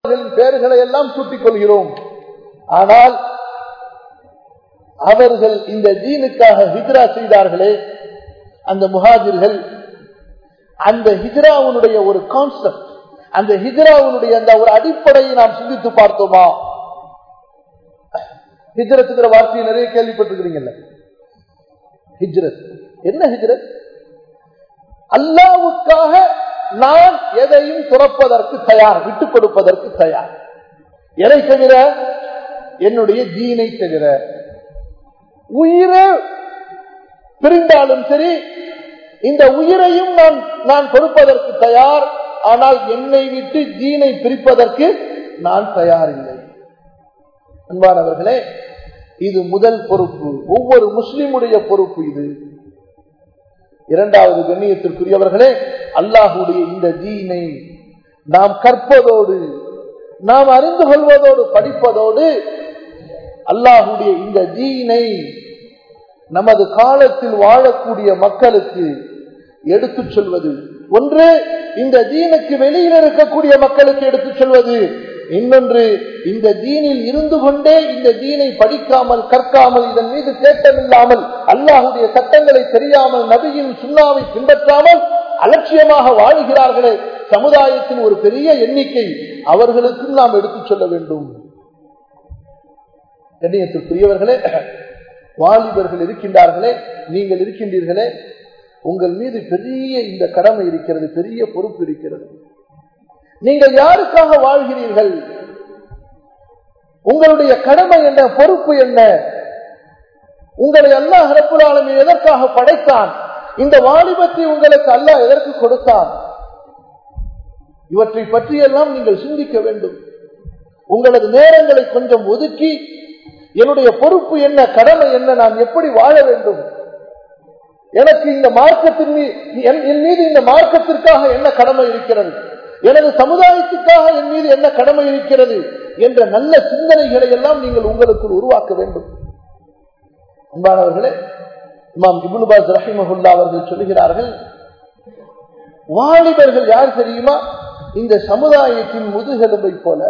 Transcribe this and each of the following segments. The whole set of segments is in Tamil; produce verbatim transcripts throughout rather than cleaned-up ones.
பெயர்களை எல்லாம் சூட்டிக் கொள்கிறோம். ஆனால் அவர்கள் இந்த தீனுக்காக ஹிஜ்ரா செய்தார்களே அந்த முஹாஜிர்கள், அந்த ஹிஜ்ராவுடைய ஒரு கான்செப்ட், அந்த ஹிஜ்ராவுடைய அந்த ஒரு அடிப்படையை நாம் சிந்தித்து பார்த்தோமா? ஹிஜ்ரத்துங்கிற வார்த்தையை நிறைய கேள்விப்பட்டிருக்கிறீங்கல்ல. ஹிஜ்ரத் என்ன? ஹிஜ்ரத் அல்லாஹ்வுக்காக நான் எதையும் துறப்பதற்கு தயார், விட்டுக் கொடுப்பதற்கு தயார். எதை தவிர? என்னுடைய தீனை தவிர. உயிரை பிரிந்தாலும் சரி, இந்த உயிரையும் நான் நான் கொடுப்பதற்கு தயார். ஆனால் என்னை விட்டு தீனை பிரிப்பதற்கு நான் தயாரில்லை. அன்பானவர்களே, இது முதல் பொறுப்பு, ஒவ்வொரு முஸ்லிமுடைய பொறுப்பு இது. இரண்டாவது, கண்ணியத்திற்குரியவர்களே, அல்லாஹ்வுடைய இந்த தீனை நாம் கற்பதோடு, நாம் அறிந்து கொள்வதோடு, படிப்பதோடு, அல்லாஹ்வுடைய இந்த தீனை நமது காலத்தில் வாழக்கூடிய மக்களுக்கு எடுத்துச் சொல்வது. ஒன்று, இந்த தீனுக்கு வெளியில் இருக்கக்கூடிய மக்களுக்கு எடுத்துச் சொல்வது. இன்னொன்று, இந்த தீனில் இருந்து கொண்டே இந்த தீனை படிக்காமல், கற்காமல், இதன் மீது தேட்டமில்லாமல், அல்லாஹ்வுடைய சட்டங்களை தெரியாமல், நபியின் சுன்னாவை பின்பற்றாமல் அலட்சியமாக வாழ்கிறார்களே சமுதாயத்தின் ஒரு பெரிய எண்ணிக்கை, அவர்களுக்கும் நாம் எடுத்துச் சொல்ல வேண்டும். கண்ணியத்திற்குரியவர்களே, வாலிபர்கள் இருக்கின்றார்களே, நீங்கள் இருக்கின்றீர்களே, உங்கள் மீது பெரிய இந்த கடமை இருக்கிறது, பெரிய பொறுப்பு இருக்கிறது. நீங்கள் யாருக்காக வாழ்கிறீர்கள்? உங்களுடைய கடமை என்ன? பொறுப்பு என்ன? உங்களை அல்லாஹ் ரப்பல் ஆலமீன் எதற்காக படைத்தான்? இந்த வாலிபத்தை உங்களுக்கு அல்லாஹ் எதற்கு கொடுத்தான்? இவற்றை பற்றியெல்லாம் நீங்கள் சிந்திக்க வேண்டும். உங்களது நேரங்களை கொஞ்சம் ஒதுக்கி, என்னுடைய பொறுப்பு என்ன, கடமை என்ன, நான் எப்படி வாழ வேண்டும், எனக்கு இந்த மார்க்கத்தின் என் மீது இந்த மார்க்கத்திற்காக என்ன கடமை இருக்கிறது, எனது சமுதாயத்துக்காக என் மீது என்ன கடமை இருக்கிறது என்ற நல்ல சிந்தனைகளை எல்லாம் நீங்கள் உங்களுக்குள் உருவாக்க வேண்டும். அன்பானவர்களே, இமாம் இப்னு பாஸ் ரஹிமஹுல்லாஹ் அவர்கள் சொல்கிறார்கள், வாலிபர்கள் யார் தெரியுமா? இந்த சமுதாயத்தின் முதுகெலும்பை போல.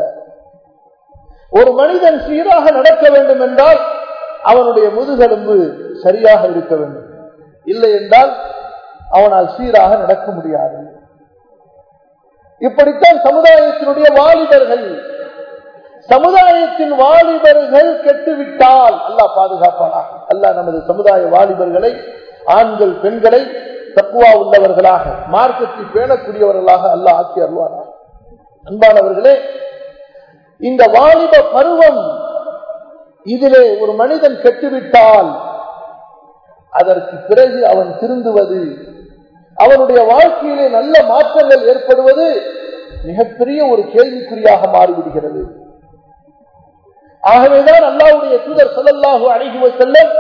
ஒரு மனிதன் சீராக நடக்க வேண்டும் என்றால் அவனுடைய முதுகெலும்பு சரியாக இருக்க வேண்டும். இல்லை என்றால் அவனால் சீராக நடக்க முடியாது. இப்படித்தான் சமுதாயத்தினுடைய வாலிபர்கள். சமுதாயத்தின் வாலிபர்கள் கெட்டுவிட்டால் அல்லாஹ் பாதுகாப்பானாக. அல்லாஹ் நமது சமுதாய வாலிபர்களை, ஆண்கள் பெண்களை தக்வா உள்ளவர்களாக, மார்க்கத்தை பேணக்கூடியவர்களாக அல்லாஹ் ஆக்கி அருள்வானாக. அன்பானவர்களே, இந்த வாலிப பருவம், இதிலே ஒரு மனிதன் கெட்டுவிட்டால் அதற்கு பிறகு அவன் திருந்துவது, அவனுடைய வாழ்க்கையிலே நல்ல மாற்றங்கள் ஏற்படுவது மிகப்பெரிய ஒரு கேள்விக்குறியாக மாறிவிடுகிறது. ஆகவேதான் அல்லாஹ்வுடைய தூதர் ஸல்லல்லாஹு அலைஹி வஸல்லம்,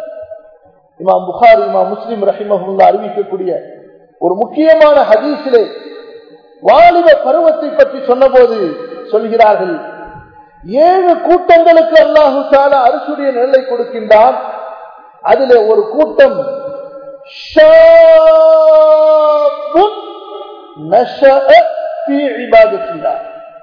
இமாம் புகாரி, இமாம் முஸ்லிம் ரஹிமஹுல்லாஹ் அறிவிக்கக்கூடிய ஒரு முக்கியமான ஹதீஸிலே வாலிப பருவத்தை பற்றி சொன்னபோது சொல்கிறார்கள், ஏழு கூட்டங்களுக்கு அல்லாஹு தஆலா அர்ஷுடைய நிழலை கொடுக்கின்றான். அதிலே ஒரு கூட்டம் ஷாபுன் நஷஅ ஃபீ இபாதத்தில்லாஹ்.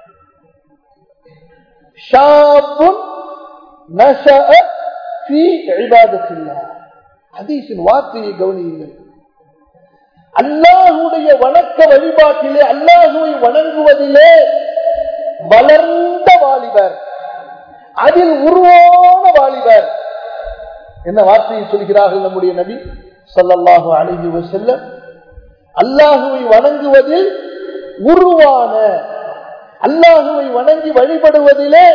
ஷாபுன் நஷஅ ஃபீ இபாதத்தில்லாஹ். ஹதீஸின் வார்த்தையை கவனியுங்கள். அல்லாஹ்வுடைய வணக்க வழிபாட்டிலே, அல்லாஹ்வை வணங்குவதிலே வளர்ந்த வாலிபர், அதில் உருவான வாலிபர். என்ன வார்த்தையை சொல்கிறார்கள் நம்முடைய நபி ஸல்லல்லாஹு அலைஹி வஸல்லம்? அல்லாஹ்வை வணங்குவதில் உருவான, அல்லாஹ்வை வணங்கி வழிபடுவதிலே,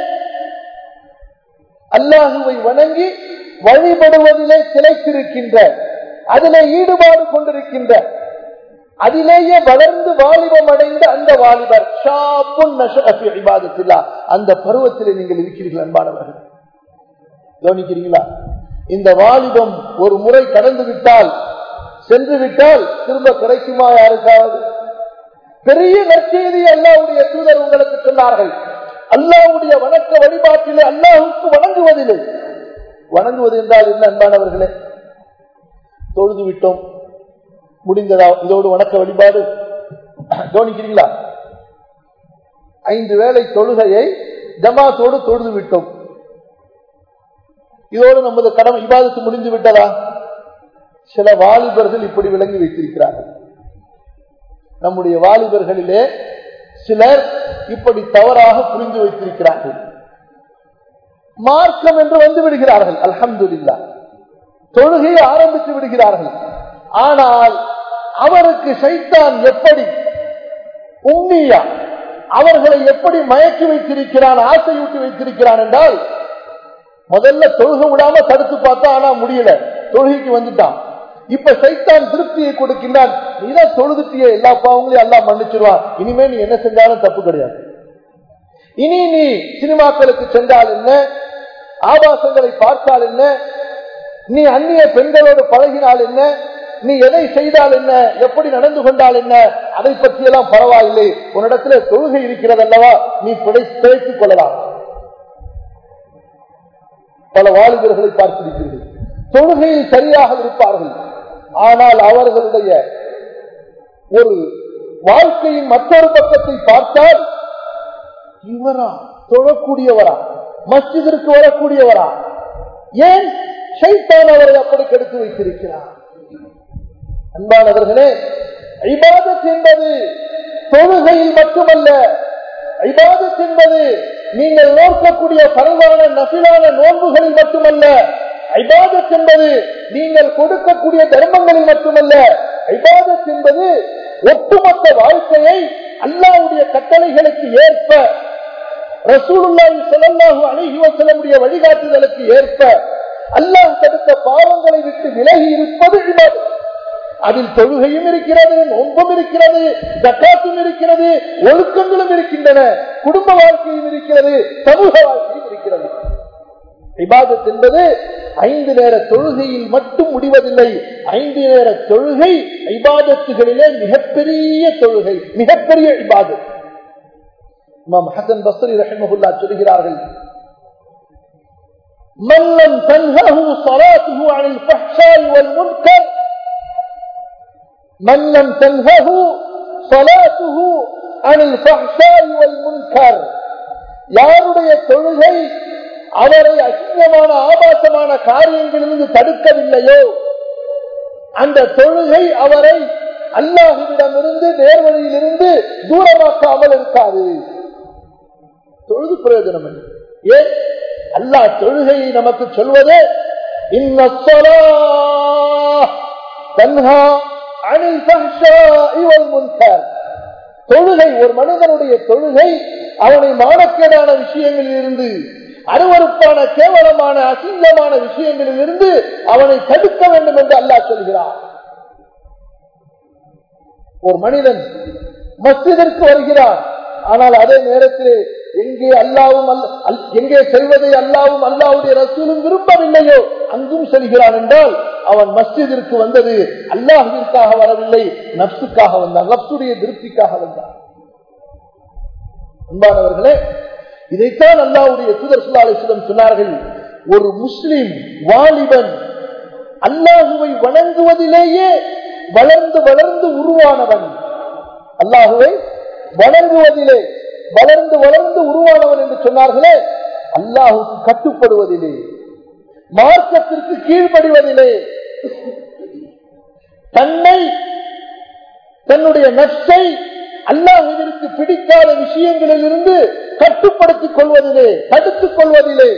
அல்லாஹ்வை வணங்கி வழிபடுவதிலே திளைத்திருக்கின்ற, அதிலே ஈடுபாடு கொண்டிருக்கின்ற, அதிலேயே வளர்ந்து வாலிபம் அடைந்த அந்த வாலிபர் ஷாபுன் நஷஅ ஃபீ இபாதத்தில்லாஹ். அந்த பருவத்திலே நீங்கள் இருக்கிறீர்கள் அன்பானவர்கள். கவனிக்கிறீங்களா? இந்த வாலிபம் ஒரு முறை கடந்து விட்டால், சென்று விட்டால் திரும்ப கிடைக்குமா யாருக்காவது? பெரிய நற்செய்தி அல்லாஹ்வுடைய தூதர் உங்களுக்கு சொன்னார்கள். அல்லாஹ்வுடைய வணக்க வழிபாட்டிலே, அல்லாஹ்வுக்கு வணங்குவதில்லை. வணங்குவது என்றால் என்ன அன்பானவர்களே? தொழுது விட்டோம், முடிந்ததா? இதோடு வணக்க வழிபாடு? கவனிக்கிறீங்களா? ஐந்து வேளை தொழுகையை ஜமாத்தோடு தொழுது விட்டோம், இதோடு நமது கடமை இபாதத்து முடிந்து விட்டதா? சில வாலிபர்கள் இப்படி விளங்கி வைத்திருக்கிறார்கள். நம்முடைய வாலிபர்களிலே சிலர் இப்படி தவறாக புரிந்து வைத்திருக்கிறார்கள். மார்க்கம் என்று வந்து விடுகிறார்கள், அல்ஹம்துலில்லாஹ் தொழுகையை ஆரம்பித்து விடுகிறார்கள். ஆனால் அவருக்கு ஷைத்தான் எப்படி உம்மியா அவர்களை எப்படி மயக்கி வைத்திருக்கிறான், ஆசையூட்டி வைத்திருக்கிறான் என்றால், முதல்ல தொழுகை விடாம தடுத்து பார்த்தா, ஆனா முடியல, தொழுகைக்கு வந்துட்டான். இப்ப சைத்தான் திருப்தியை கொடுக்கின்றான், நீதான் தொழுதுட்டிய எல்லா பாவங்களையும் எல்லாம் மன்னிச்சிருவான், இனிமே நீ என்ன செஞ்சாலும் தப்பு கிடையாது. இனி நீ சினிமாக்களுக்கு சென்றால் என்ன, ஆபாசங்களை பார்த்தால் என்ன, நீ அந்நிய பெண்களோடு பழகினால் என்ன, நீ எதை செய்தால் என்ன, எப்படி நடந்து கொண்டால் என்ன, அதை பற்றியெல்லாம் பரவாயில்லை, உன்னிடத்துல தொழுகை இருக்கிறது அல்லவா, நீ பிழைத்துக் கொள்ளலாம். பல வாலிபர்களை பார்த்திருக்கிறீர்கள், தொழுகையில் சரியாக இருப்பார்கள், ஆனால் அவர்களுடைய ஒரு வாழ்க்கையின் மற்றொரு பக்கத்தை பார்த்தால், இவரா தொழக்கூடியவரா, மஸ்ஜிதிற்கு வரக்கூடியவரா, ஏன் ஷைத்தான் அவரை அப்படி கெடுத்து வைத்திருக்கிறார். அன்பானவர்களே, இபாதத் என்பது தொழுகையில் மட்டுமல்ல, இபாதத் என்பது நீங்கள் நோக்கக்கூடிய பரவான நஃபிலான நோன்புகளில் மட்டுமல்ல, இபாதத் என்பது நீங்கள் கொடுக்கக்கூடிய தர்மங்களில் மட்டுமல்ல, இபாதத் என்பது ஒட்டுமொத்த வாழ்க்கையை அல்லாஹ்வுடைய கட்டளைகளுக்கு ஏற்ப, ரசூலுல்லாஹி ஸல்லல்லாஹு அலைஹி வஸல்லமுடைய வழிகாட்டுதலுக்கு ஏற்ப அல்லாஹ் தடுத்த பாவங்களை விட்டு விலகி இருப்பது இபாதத். அதில் தொழுகையும் இருக்கிறது, நோன்பும் இருக்கிறது, ஜக்காத்தும் இருக்கிறது, ஒழுக்கங்களும் இருக்கின்றன, குடும்ப வாழ்க்கையும் இருக்கிறது, சமூக வாழ்க்கையும் இருக்கிறது. இபாதத் என்பது ஐந்து நேர தொழுகையில் மட்டும் முடிவதில்லை. ஐந்து நேர தொழுகை இபாதத்துகளிலே மிகப்பெரிய தொழுகை, மிகப்பெரிய இபாதத். இமாம் ஹஸன் பஸ்ரி ரஹிமஹுல்லாஹ் சொல்கிறார்கள், மன் லம் தன்ஹஹு ஸலாத்துஹு அனில் ஃபஹ்ஷாஇ வல் முன்கர் من لم تنهه صلاته عن الفحشاء والمنكر, யாருடைய தொழுகை அவரை அசிங்கமான ஆபாசமான காரியங்களிலிருந்து தடுக்கவில்லையோ, அந்த தொழுகை அவரை அல்லாஹ்விடமிருந்து நேர்வழியிலிருந்து தூரமாக்காமல் இருக்காது. தொழுது பிரயோஜனம் இல்லை. ஏன் அல்லாஹ் தொழுகையை நமக்கு சொல்வது, இன்ன ஸலாஹ் தன்ஹா அனில் ஃபஹ்ஷாஇ வல் முன்கர். தொழுகை, ஒரு மனிதனுடைய தொழுகை அவனை மானக்கேடான விஷயங்களில் இருந்து, அருவருப்பான கேவலமான அசிங்கமான விஷயங்களில் இருந்து அவனை தடுக்க வேண்டும் என்று அல்லாஹ் சொல்கிறார். ஒரு மனிதன் மஸ்ஜிதிற்கு வருகிறான், ஆனால் அதே நேரத்தில் எங்கே அல்லாவும் எங்கே செல்வதை அல்லாவும் அல்லாவுடைய ரசூலும் விரும்பவில்லையோ அங்கும் செல்கிறான் என்றால் அவன் மஸ்ஜிதிற்கு வந்தது அல்லாஹ்விற்காக வரவில்லை, நப்சுக்காக வந்தான், நப்சுடைய திருப்திக்காக வந்தான். அன்பானவர்களே, இதைத்தான் அல்லாஹ்வுடைய தூதர் ஸல்லல்லாஹு அலைஹி வஸல்லம் சொன்னார்கள், ஒரு முஸ்லிம் வாலிபன் அல்லாஹுவை வணங்குவதிலேயே வளர்ந்து வளர்ந்து உருவானவன், அல்லாஹுவை வணங்குவதிலே வளர்ந்து வளர்ந்து உருவானவன் என்று சொன்னார்களே, அல்லாஹுக்கு கட்டுப்படுவதிலே, மார்க்கத்திற்கு கீழ்ப்படிவதிலே, தன்னை தன்னுடைய நஃப்ஸை அல்லாஹ்விற்கு பிடிக்காத விஷயங்களில் இருந்து கட்டுப்படுத்திக் கொள்வதிலே, தடுத்துக் கொள்வதிலே,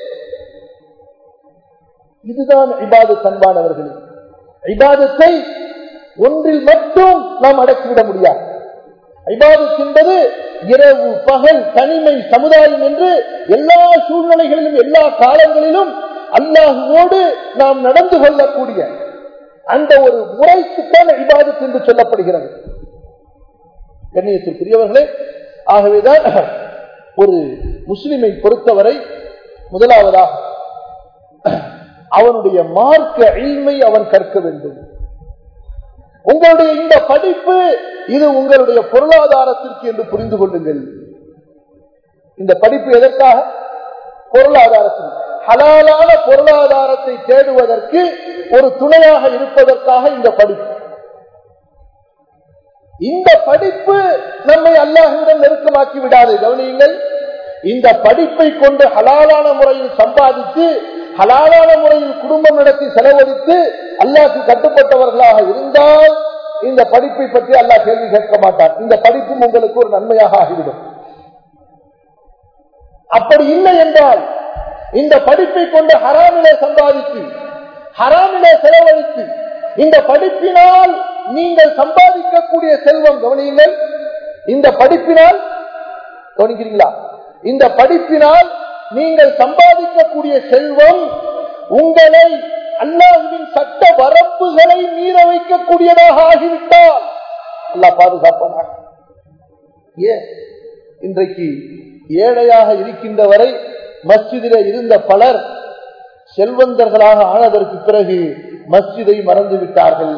இதுதான் இபாதத். அன்பானவர்களே, இபாதத்தை ஒன்றில் மட்டும் நாம் அடக்கிவிட முடியாது. இபாதத் என்பது இரவு பகல் தனிமை சமுதாயம் என்று எல்லா சூழ்நிலைகளிலும் எல்லா காலங்களிலும் அல்லாஹ்வோடு நாம் நடந்து கொள்ளக்கூடிய அந்த ஒரு முறைக்குத்தான் இபாதத் என்று சொல்லப்படுகிறது. கண்ணியத்திற்குரியவர்களே, ஆகவேதான் ஒரு முஸ்லிமை பொறுத்தவரை முதலாவதாக அவனுடைய மார்க்க இல்மை அவன் கற்க வேண்டும். உங்களுடைய இந்த படிப்பு இது உங்களுடைய பொருளாதாரத்திற்கு என்று புரிந்து கொள்ளுங்கள். இந்த படிப்பு எதற்காக? பொருளாதாரத்திற்கு, ஹலாலான பொருளாதாரத்தை தேடுவதற்கு ஒரு துணையாக இருப்பதற்காக இந்த படிப்பு. இந்த படிப்பு நம்மை அல்லாஹ்விடம் நெருக்கமாக்கி விடாது. கவனியுங்கள், இந்த படிப்பை கொண்டு ஹலாலான முறையில் சம்பாதித்து ஹலாலான முறையில் குடும்பம் நடத்தி செலவழித்து அல்லாஹ்வுக்கு கட்டுப்பட்டவர்களாக இருந்தால் இந்த படிப்பை பற்றி அல்லாஹ் கேள்வி கேட்க மாட்டார். இந்த படிப்பும் உங்களுக்கு ஒரு நன்மையாக ஆகிவிடும். அப்படி இல்லை என்றால் இந்த படிப்பை கொண்டு ஹராமிலே சம்பாதித்து ஹராமிலே செலவழித்து இந்த படிப்பினால் நீங்கள் சம்பாதிக்கக்கூடிய செல்வம், கவனியுங்கள், இந்த படிப்பினால் கவனிக்கிறீங்களா, இந்த படிப்பினால் நீங்கள் சம்பாதிக்கக்கூடிய செல்வம் உங்களை அல்லாஹ்வின் சட்ட வரம்புகளை மீற வைக்கக்கூடியதாக ஆகிவிட்டால் அல்லாஹ் பாதுகாப்பானாக. ஏன் இன்றைக்கு ஏழையாக இருக்கின்ற வரை மஸ்ஜிதிலே இருந்த பலர் செல்வந்தர்களாக ஆனதற்கு பிறகு மஸ்ஜிதை மறந்து விட்டார்கள்.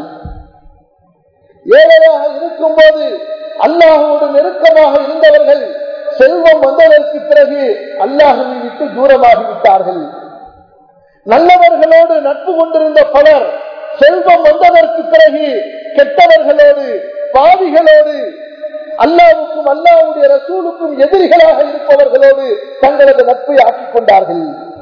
ஏழையாக இருக்கும் போது அல்லாஹ்வோடு நெருக்கமாக இருந்தவர்கள் செல்வம் வந்ததற்கு பிறகு அல்லாஹ்வை விட்டு தூரமாகிவிட்டார்கள். நல்லவர்களோடு நட்பு கொண்டிருந்த பலர் செல்வம் வந்ததற்கு பிறகு கெட்டவர்களோடு பாவிகளோடு அல்லாஹ்வுக்கும் அல்லாஹ்வுடைய ரசூலுக்கும் எதிரிகளாக இருப்பவர்களோடு தங்களது நட்பை ஆக்கிக் கொண்டார்கள்.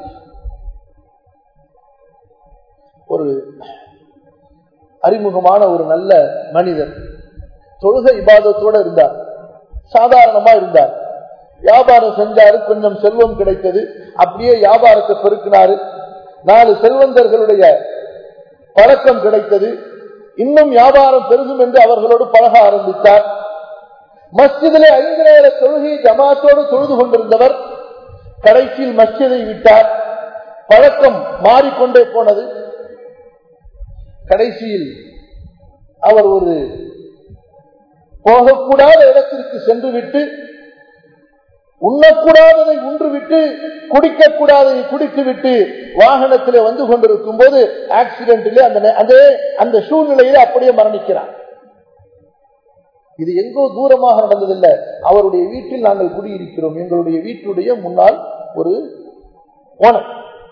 ஒரு அறிமுகமான ஒரு நல்ல மனிதர் தொழுகை இபாதத்தோடு இருந்தார், சாதாரணமா இருந்தார். வியாபாரம் செஞ்சாரு, கொஞ்சம் செல்வம் கிடைத்தது, அப்படியே வியாபாரத்தை பெருக்கினாரு. நாலு செல்வந்தர்களுடைய பழக்கம் கிடைத்தது, இன்னும் வியாபாரம் பெருகும் என்று அவர்களோடு பழக ஆரம்பித்தார். மஸ்ஜிதிலே ஐந்து நேர தொழுகை ஜமாத்தோடு தொழுது கொண்டிருந்தவர் கடைசியில் மஸ்ஜிதை விட்டார். பழக்கம் மாறிக்கொண்டே போனது. கடைசியில் அவர் ஒரு போகக்கூடாத இடத்திற்கு சென்று விட்டு உண்ணக்கூடாததை உன்றுவிட்டு குடிக்கக்கூடாததை குடித்து விட்டு வாகனத்திலே வந்து கொண்டிருக்கும் போது ஆக்சிடென்டிலே அந்த அந்த சூழ்நிலையிலே அப்படியே மரணிக்கிறார். இது எங்கோ தூரமாக நடந்ததில்லை, அவருடைய வீட்டில் நாங்கள் குடியிருக்கிறோம். எங்களுடைய வீட்டுடைய முன்னால் ஒரு ஓனர்.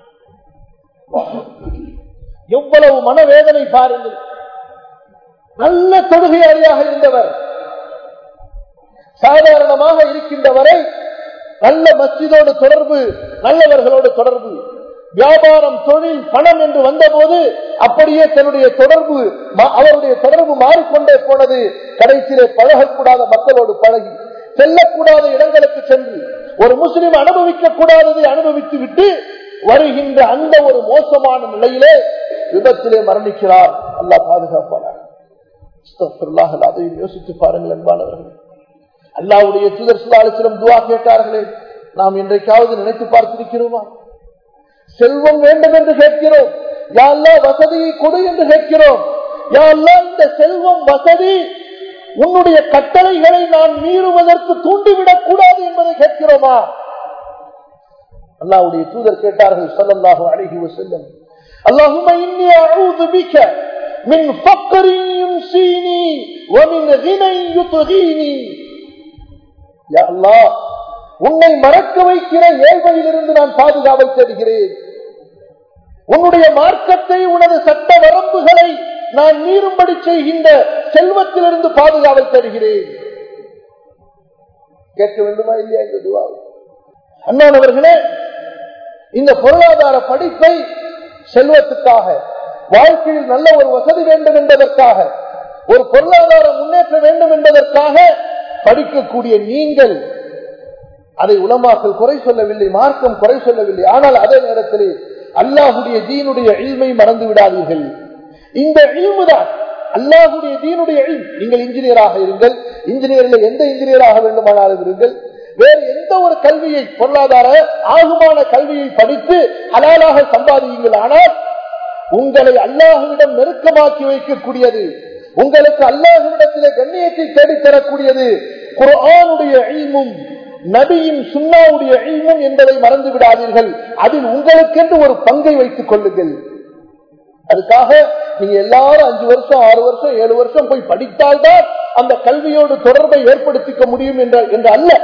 எவ்வளவு மனவேதனை பாருங்கள். நல்ல தொழுகையாளியாக இருந்தவர், சாதாரணமாக இருக்கின்றவரை நல்ல மஸ்ஜிதோடு தொடர்பு, நல்லவர்களோடு தொடர்பு, வியாபாரம் தொழில் பணம் என்று வந்தபோது அப்படியே தன்னுடைய தொடர்பு அவருடைய தொடர்பு மாறிக்கொண்டே போனது. கடைசியிலே பழகக்கூடாத மக்களோடு பழகி செல்லக்கூடாத இடங்களுக்கு சென்று ஒரு முஸ்லிம் அனுபவிக்க கூடாததை அனுபவித்து விட்டு வருகின்ற அந்த ஒரு மோசமான நிலையிலே விபத்திலே மரணிக்கிறார். அல்லாஹ் பாதுகாப்பானார். அதையும் யோசித்து பாருங்கள் அன்பானவர்கள். அல்லாஹ்வுடைய தூதர் ஸல்லல்லாஹு அலைஹி வஸல்லம் துஆ கேட்டார்களே, நாம் இன்றைக்காவது நினைத்து பார்த்திருக்கிறோமா? செல்வம் வேண்டும் என்று கேட்கிறோம், யா அல்லாஹ் வசதியை கொடு என்று கேட்கிறோம். யா அல்லாஹ் இந்த செல்வம் வசதி உன்னுடைய கட்டளைகளை நான் மீறுவதற்கு தூண்டிவிடக் கூடாது என்பதை கேட்கிறோமா? அல்லாஹ்வுடைய தூதர் கேட்டார்கள் ஸல்லல்லாஹு அலைஹி வஸல்லம், அல்லாஹும்ம இன்னி அஊது பிக மின் ஃபக்ரின் யும்சீனி வ மின் கினன் யுத்கீனி. யா அல்லாஹ், உன்னை மறக்க வைக்கிற ஏழ்மையிலிருந்து நான் பாதுகாவல் தேடுகிறேன். உன்னுடைய மார்க்கத்தை, உனது சட்ட வரம்புகளை நான் மீறும்படி செய்கின்ற செல்வத்திலிருந்து பாதுகாவல் தேடுகிறேன். கேட்க வேண்டுமா இல்லையா இந்த துஆ? அண்ணானவர்களே, இந்த பொருளாதார படிப்பை செல்வத்துக்காக, வாழ்க்கையில் நல்ல ஒரு வசதி வேண்டும் என்பதற்காக, ஒரு பொருளாதார முன்னேற்றம் வேண்டும் என்பதற்காக படிக்கக்கூடிய நீங்கள் அதை உலமாக்கள் குறை சொல்லவில்லை, மார்க்கம் குறை சொல்லவில்லை. ஆனால் அதே நேரத்தில் அல்லாஹுடைய தீனுடைய இல்மை மறந்து விடாதீர்கள். இந்த இல்மு தான் அல்லாஹுடைய தீனுடைய இல்ம். நீங்கள் இன்ஜினியராக இருங்கள், இன்ஜினியரில் எந்த இன்ஜினியராக வேண்டுமானாலும் இருங்கள், வேறு எந்த ஒரு கல்வியை, பொருளாதார ஆகுமான கல்வியை படித்து ஹலாலாக சம்பாதியுங்கள். ஆனால் உங்களை அல்லாஹுவிடம் நெருக்கமாக்கி வைக்கக்கூடியது, உங்களுக்கு அல்லாஹுவிடத்திலே கண்ணியத்தை தேடித்தரக்கூடியது குர்ஆனுடைய இல்மும் நபியின் சுன்னாவுடைய இல்மும் என்பதை மறந்து விடாதீர்கள். அதில் உங்களுக்கென்று ஒரு பங்கை வைத்துக் கொள்ளுங்கள். அதுக்காக நீங்க எல்லாரும் அஞ்சு வருஷம் ஆறு வருஷம் ஏழு வருஷம் போய் படித்தால்தான் அந்த கல்வியோடு தொடர்பை ஏற்படுத்திக்க முடியும் என்ற அல்ல.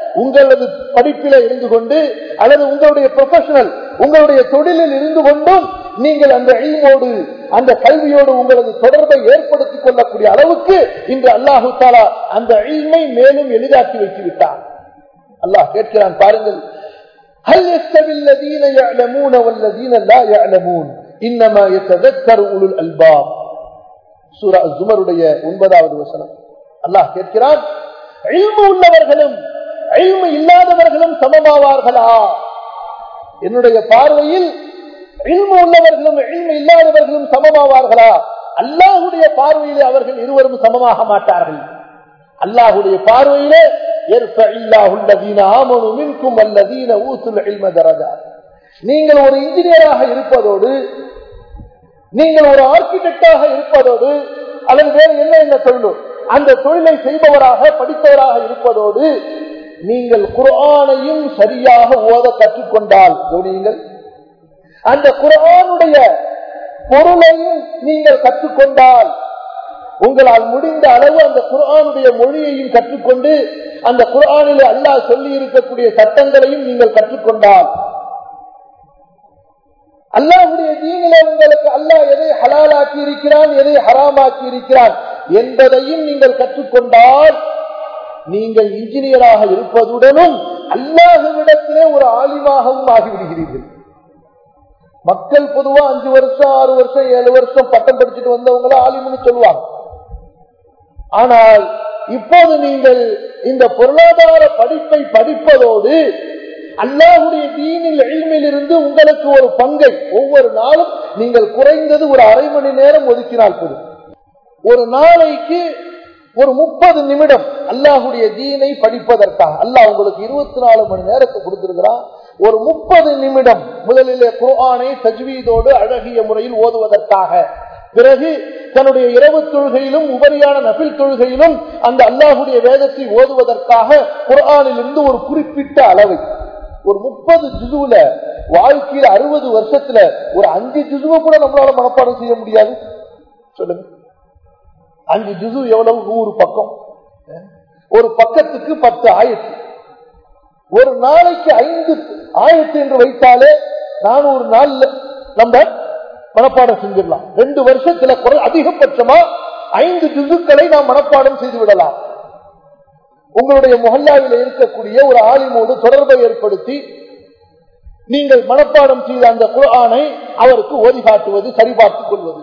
உங்களது படிப்பில இருந்து கொண்டு அல்லது உங்களுடைய ப்ரொஃபஷனல் உங்களுடைய தொழிலில் இருந்து கொண்டும் நீங்கள் அந்த இல்மோடு அந்த கல்வியோடு உங்களது தொடர்பை ஏற்படுத்திக் கொள்ளக்கூடிய அளவுக்கு இன்று அல்லாஹு தஆலா அந்த இல்மை மேலும் எளிதாக்கி வைத்து விட்டார். அல்லாஹ் கேட்கிறான் பாருங்கள், ஹல் யஸ்தவில் லதீன யஅலமூன வல்லதீன லா யஅலமூன் இன்னமா யதذكر உலுல் அல்பாப். சூரா அஸ்-ஸுமருடைய ஒன்பதாவது வசனம். அல்லாஹ் கேட்கிறான், இல்மு உள்ளவர்களும் இல்மு இல்லாதவர்களும் சமமாவார்களா? என்னுடைய பார்வையில் இல்மு உள்ளவர்களும் இல்மு இல்லாதவர்களும் சமமாவார்களா? அல்லாஹ்வுடைய பார்வையிலே அவர்கள் இருவரும் சமமாக மாட்டார்கள். அல்லாஹ்வுடைய பார்வையிலே யர்ஃபஇல்லாஹு அல்லதீன ஆமனு மின்கும் வல்லதீன ஊதுல் இல்ம தரஜாத். நீங்கள் ஒரு இன்ஜினியராக இருப்பதோடு, நீங்கள் ஒரு ஆர்கிடெக்டாக இருப்பதோடு, அல்லது வேறு என்ன என்ன தொழிலோ அந்த தொழிலை செய்பவராக படித்தவராக இருப்பதோடு, நீங்கள் குர்ஆனையும் சரியாக ஓத கற்றுக்கொண்டால், நீங்கள் அந்த குர்ஆனுடைய பொருளையும் நீங்கள் கற்றுக்கொண்டால், உங்களால் முடிந்த அளவு அந்த குர்ஆனுடைய மொழியையும் கற்றுக்கொண்டு அந்த குர்ஆனிலே அல்லாஹ் சொல்லி இருக்கக்கூடிய சட்டங்களையும் நீங்கள் கற்றுக்கொண்டால், அல்லாஹ்வுடைய தீனிலே உங்களுக்கு அல்லாஹ் எதை ஹலாலாக்கி இருக்கிறான், எதை ஹராமாக்கி இருக்கிறான் என்பதையும் நீங்கள் கற்றுக்கொண்டால், நீங்கள் இன்ஜினியராக இருப்பதுடனும் அல்லாஹ்விடத்திலே ஒரு ஆலிமாகவும் ஆகிவிடுகிறீர்கள். மக்கள் பொதுவா அஞ்சு வருஷம் ஆறு வருஷம் ஏழு வருஷம் பட்டம் படிச்சுட்டு வந்தவங்கள ஆலிம்னு சொல்லுவாங்க. ஆனால் இப்போது நீங்கள் இந்த பொருளாதார படிப்பை படிப்பதோடு அல்லாஹ்வுடைய தீனில் இல்மில் இருந்து உங்களுக்கு ஒரு பங்கை ஒவ்வொரு நாளும் நீங்கள் குறைந்தது ஒரு அரை மணி நேரம் ஒதுக்கினால் போதும். ஒரு நாளைக்கு ஒரு முப்பது நிமிடம் அல்லாஹ்வுடைய தீனை படிப்பதற்காக அல்லாஹ் உங்களுக்கு இருபத்தி நாலு மணி நேரத்தை கொடுத்திருக்கிறான். ஒரு முப்பது நிமிடம் முதலிலே குர்ஆனை தஜ்வீதோடு அழகிய முறையில் ஓதுவதற்காக, பிறகு தன்னுடைய இரவு தொழுகையிலும் உபரியான நஃபில் தொழுகையிலும் அந்த அல்லாஹ்வுடைய வேதத்தை ஓதுவதற்காக குர்ஆனிலிருந்து ஒரு குறிப்பிட்ட அளவை ஒரு முப்பது ஜுசுல வாழ்க்கையில் அறுபது வருஷத்துல ஒரு அஞ்சு ஜுசுவை கூட நம்மளால மனப்பாடம் செய்ய முடியாது. சொல்லுங்க, அஞ்சு ஜுசு எவ்வளவு? நூறு பக்கம். ஒரு பக்கத்துக்கு பத்து ஆயத்து. ஒரு நாளைக்கு ஐந்து ஆயத்து என்று வைத்தாலே நானூறு நாள்ல நம்ம மனப்பாடம் செஞ்சிடலாம். ரெண்டு வருஷத்துல குறை அதிகபட்சமா ஐந்து ஜுசுக்களை நாம் மனப்பாடம் செய்து விடலாம். உங்களுடைய முஹல்லாவில் இருக்கக்கூடிய ஒரு ஆலிமோடு தொடர்பை ஏற்படுத்தி நீங்கள் மனப்பாடம் செய்த அந்த குர்ஆனை அவருக்கு ஓதி காட்டுவது, சரிபார்த்துக் கொள்வது.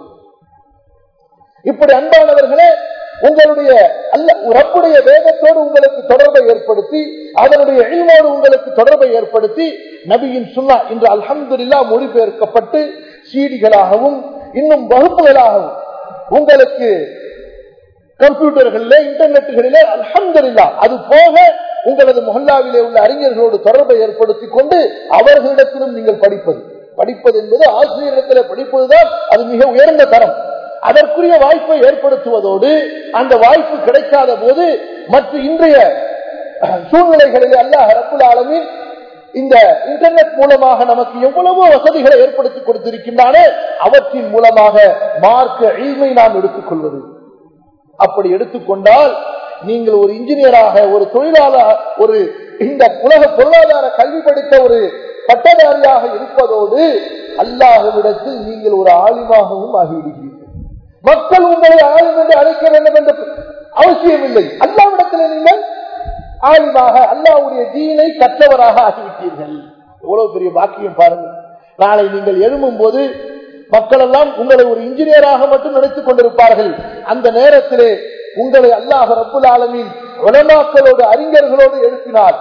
இப்படி அன்பானவர்களே, உங்களுடைய அல்ல ரப்புடைய வேதத்தோடு உங்களுக்கு தொடர்பை ஏற்படுத்தி, அதனுடைய இல்மோடு உங்களுக்கு தொடர்பை ஏற்படுத்தி, நபியின் சுன்னா இன்று அல்ஹம்துலில்லாஹ் மொழிபெயர்க்கப்பட்டு சீடிகளாகவும் இன்னும் வகுப்புகளாகவும் உங்களுக்கு கம்ப்யூட்டர்களிலே இன்டர்நெட்டுகளிலே அல்ஹம்துலில்லாஹ், அது போக உங்களது முஹல்லாவிலே உள்ள அறிஞர்களோடு தொடர்பை ஏற்படுத்திக் கொண்டு அவர்களிடத்திலும் நீங்கள் படிப்பது படிப்பது என்பது ஆசிரியரிடத்தில் படிப்பதுதான் அது மிக உயர்ந்த தரம். அதற்குரிய வாய்ப்பை ஏற்படுத்துவதோடு அந்த வாய்ப்பு கிடைக்காத போது மற்ற இன்றைய சூழ்நிலைகளில் அல்லாஹ் ரப்புல் ஆலமீன் இந்த இன்டர்நெட் மூலமாக நமக்கு எவ்வளவோ வசதிகளை ஏற்படுத்தி கொடுத்திருக்கின்றன. அவற்றின் மூலமாக மார்க்க இல்மை நாம் எடுத்துக் கொள்வது. அப்படி எடுத்துக்கொண்டால் நீங்கள் ஒரு இன்ஜினியராக, ஒரு தொழிலாளர், ஒரு இந்த உலக பொருளாதார கல்வி படித்த ஒரு பட்டதாரியாக இருப்பதோடு அல்லாஹ்விடத்தில் நீங்கள் ஒரு ஆலிமாகவும் ஆகிவிடுகிறீர்கள். மக்கள் உங்களை ஆலிம் என்று அழைக்க வேண்டும் என்ற அவசியம் இல்லை. அல்லாஹ்விடத்தில் நீங்கள் ஆலிமாக, அல்லாஹ்வுடைய தீனை கற்றவராக ஆகிவிட்டீர்கள். எவ்வளவு பெரிய பாக்கியம் பாருங்கள். நாளை நீங்கள் எழும்பும் போது மக்கள் எல்லாம் உங்களை ஒரு இன்ஜினியராக மட்டும் நினைத்துக் கொண்டிருப்பார்கள். அந்த நேரத்திலே உங்களை அல்லாஹ் ரப்புல் ஆலமீன் உலமாக்களோடு அறிஞர்களோடு எழுப்பினார்.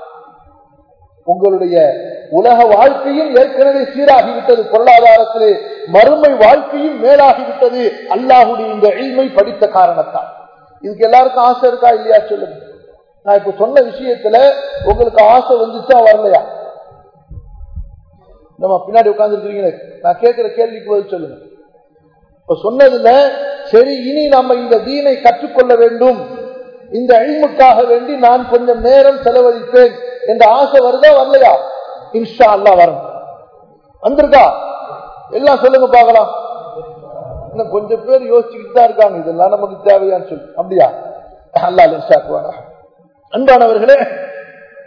உங்களுடைய உலக வாழ்க்கையும் ஏற்கனவே சீராகிவிட்டது, பொருளாதாரத்திலே மறுமை வாழ்க்கையும் மேலாகிவிட்டது அல்லாஹ்வுடைய இந்த இல்மை படித்த காரணத்தால். இதுக்கு எல்லாருக்கும் ஆசை இருக்கா இல்லையா சொல்லுங்க. நான் இப்ப சொன்ன விஷயத்துல உங்களுக்கு ஆசை வந்துச்சா வரலையா? நம்ம பின்னாடி உட்கார்ந்து இருக்கிறீங்களே, நான் கேட்கிற கேள்விக்கு பதில் சொல்லுங்க. இப்ப சொன்னதுல சரி, இனி நம்ம இந்த தீனை கற்றுக்கொள்ள வேண்டும், இந்த இல்முக்காக வேண்டி நான் கொஞ்சம் நேரம் செலவழிப்பேன் என்ற ஆசை வருதா வரலையா? இன்ஷா அல்லாஹ் வரும். வந்திருக்கா? எல்லாம் சொல்லுங்க பார்க்கலாம். இன்னும் கொஞ்சம் பேர் யோசிச்சுக்கிட்டு தான் இருக்காங்க, இதெல்லாம் நமக்கு தேவையான்னு சொல்லி. அப்படியா? அல்லாஹ் இன்ஷா அல்லாஹ். அன்பானவர்களே,